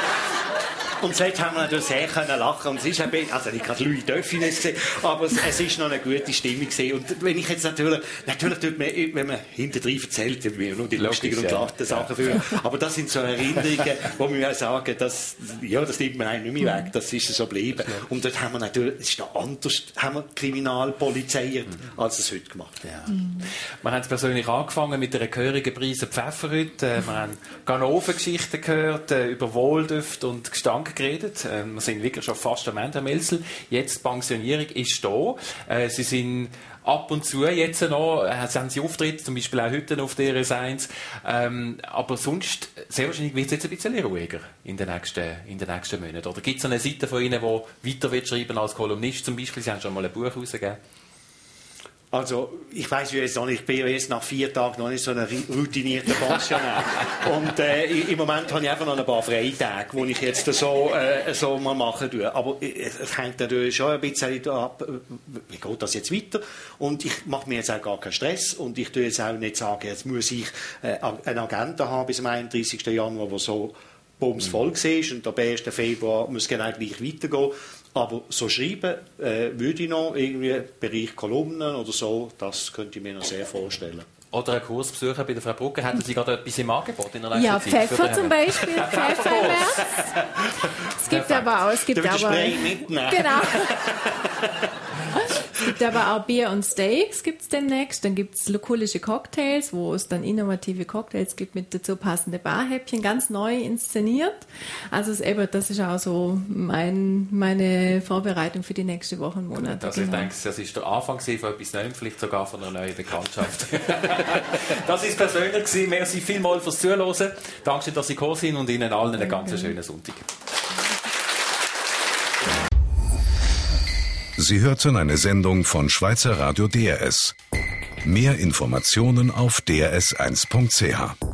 Speaker 5: Und so haben wir natürlich sehr können lachen. Und es ist ein bisschen, also ich habe Louis Dufines gesehen, aber es, es ist noch eine gute Stimmung gesehen. Und wenn ich jetzt natürlich, natürlich tut man, wenn man hinterdrein erzählt, dann wir nur die lustigen und glatten Sachen führen. Aber das sind so Erinnerungen, wo wir auch sagen, dass, ja, das nimmt man einem nicht mehr weg, das ist so geblieben. Und dort haben wir natürlich, es ist noch anders, haben wir kriminalpolizeiert, als es heute gemacht wird.
Speaker 3: Ja. Mhm. Wir haben es persönlich angefangen mit einer gehörigen Prise Pfeffer heute. Wir haben Ganoven-Geschichten gehört, über Wohldüfte und Gestank geredet. Wir sind wirklich schon fast am Ende, Herr Melzel. Jetzt die Pensionierung ist da. Sie sind ab und zu jetzt noch, haben Sie Auftritte, zum Beispiel auch heute auf D R S eins. Ähm, aber sonst, sehr wahrscheinlich wird es jetzt ein bisschen ruhiger in den nächsten, in den nächsten Monaten. Oder gibt es eine Seite von Ihnen, die weiter wird schreiben als Kolumnist zum Beispiel? Sie haben schon mal ein Buch herausgegeben.
Speaker 5: Also, ich weiss jetzt noch nicht, ich bin jetzt nach vier Tagen noch nicht so ein routinierter Pensionär. Und äh, im Moment habe ich einfach noch ein paar Freitage, die ich jetzt so, äh, so mal machen tue. Aber es hängt natürlich schon ein bisschen ab, wie geht das jetzt weiter? Und ich mache mir jetzt auch gar keinen Stress. Und ich tue jetzt auch nicht sagen, jetzt muss ich äh, eine Agenda haben bis zum einunddreißigsten Januar, wo so bumsvoll war. Und ab ersten Februar muss genau gleich weitergehen. Aber so schreiben äh, würde ich noch, irgendwie Bereich Kolumnen oder so, das könnte ich mir noch sehr vorstellen.
Speaker 3: Oder einen Kurs besuchen bei der Frau Brugger. Hätten Sie gerade etwas im Angebot in der nächsten
Speaker 4: ja,
Speaker 3: Zeit?
Speaker 4: Ja, Pfeffer zum Beispiel. Pfeffer im März. Es gibt aber auch... Es gibt aber,
Speaker 5: Spray mitnehmen.
Speaker 4: Genau. Es gibt aber auch Bier und Steaks gibt's demnächst. Dann gibt es lokulische Cocktails, wo es dann innovative Cocktails gibt mit dazu passende Barhäppchen, ganz neu inszeniert. Also es eben, das ist auch so mein, meine Vorbereitung für die nächste Woche und Monate.
Speaker 3: Das, genau. Ich denke, das ist der Anfang von etwas Neuem, vielleicht sogar von einer neuen Bekanntschaft. Das ist persönlich gewesen. Merci vielmals fürs Zuhören. Danke, dass Sie gekommen sind und Ihnen allen einen ganz schönen Sonntag.
Speaker 1: Sie hörten eine Sendung von Schweizer Radio D R S. Mehr Informationen auf d r s eins punkt c h.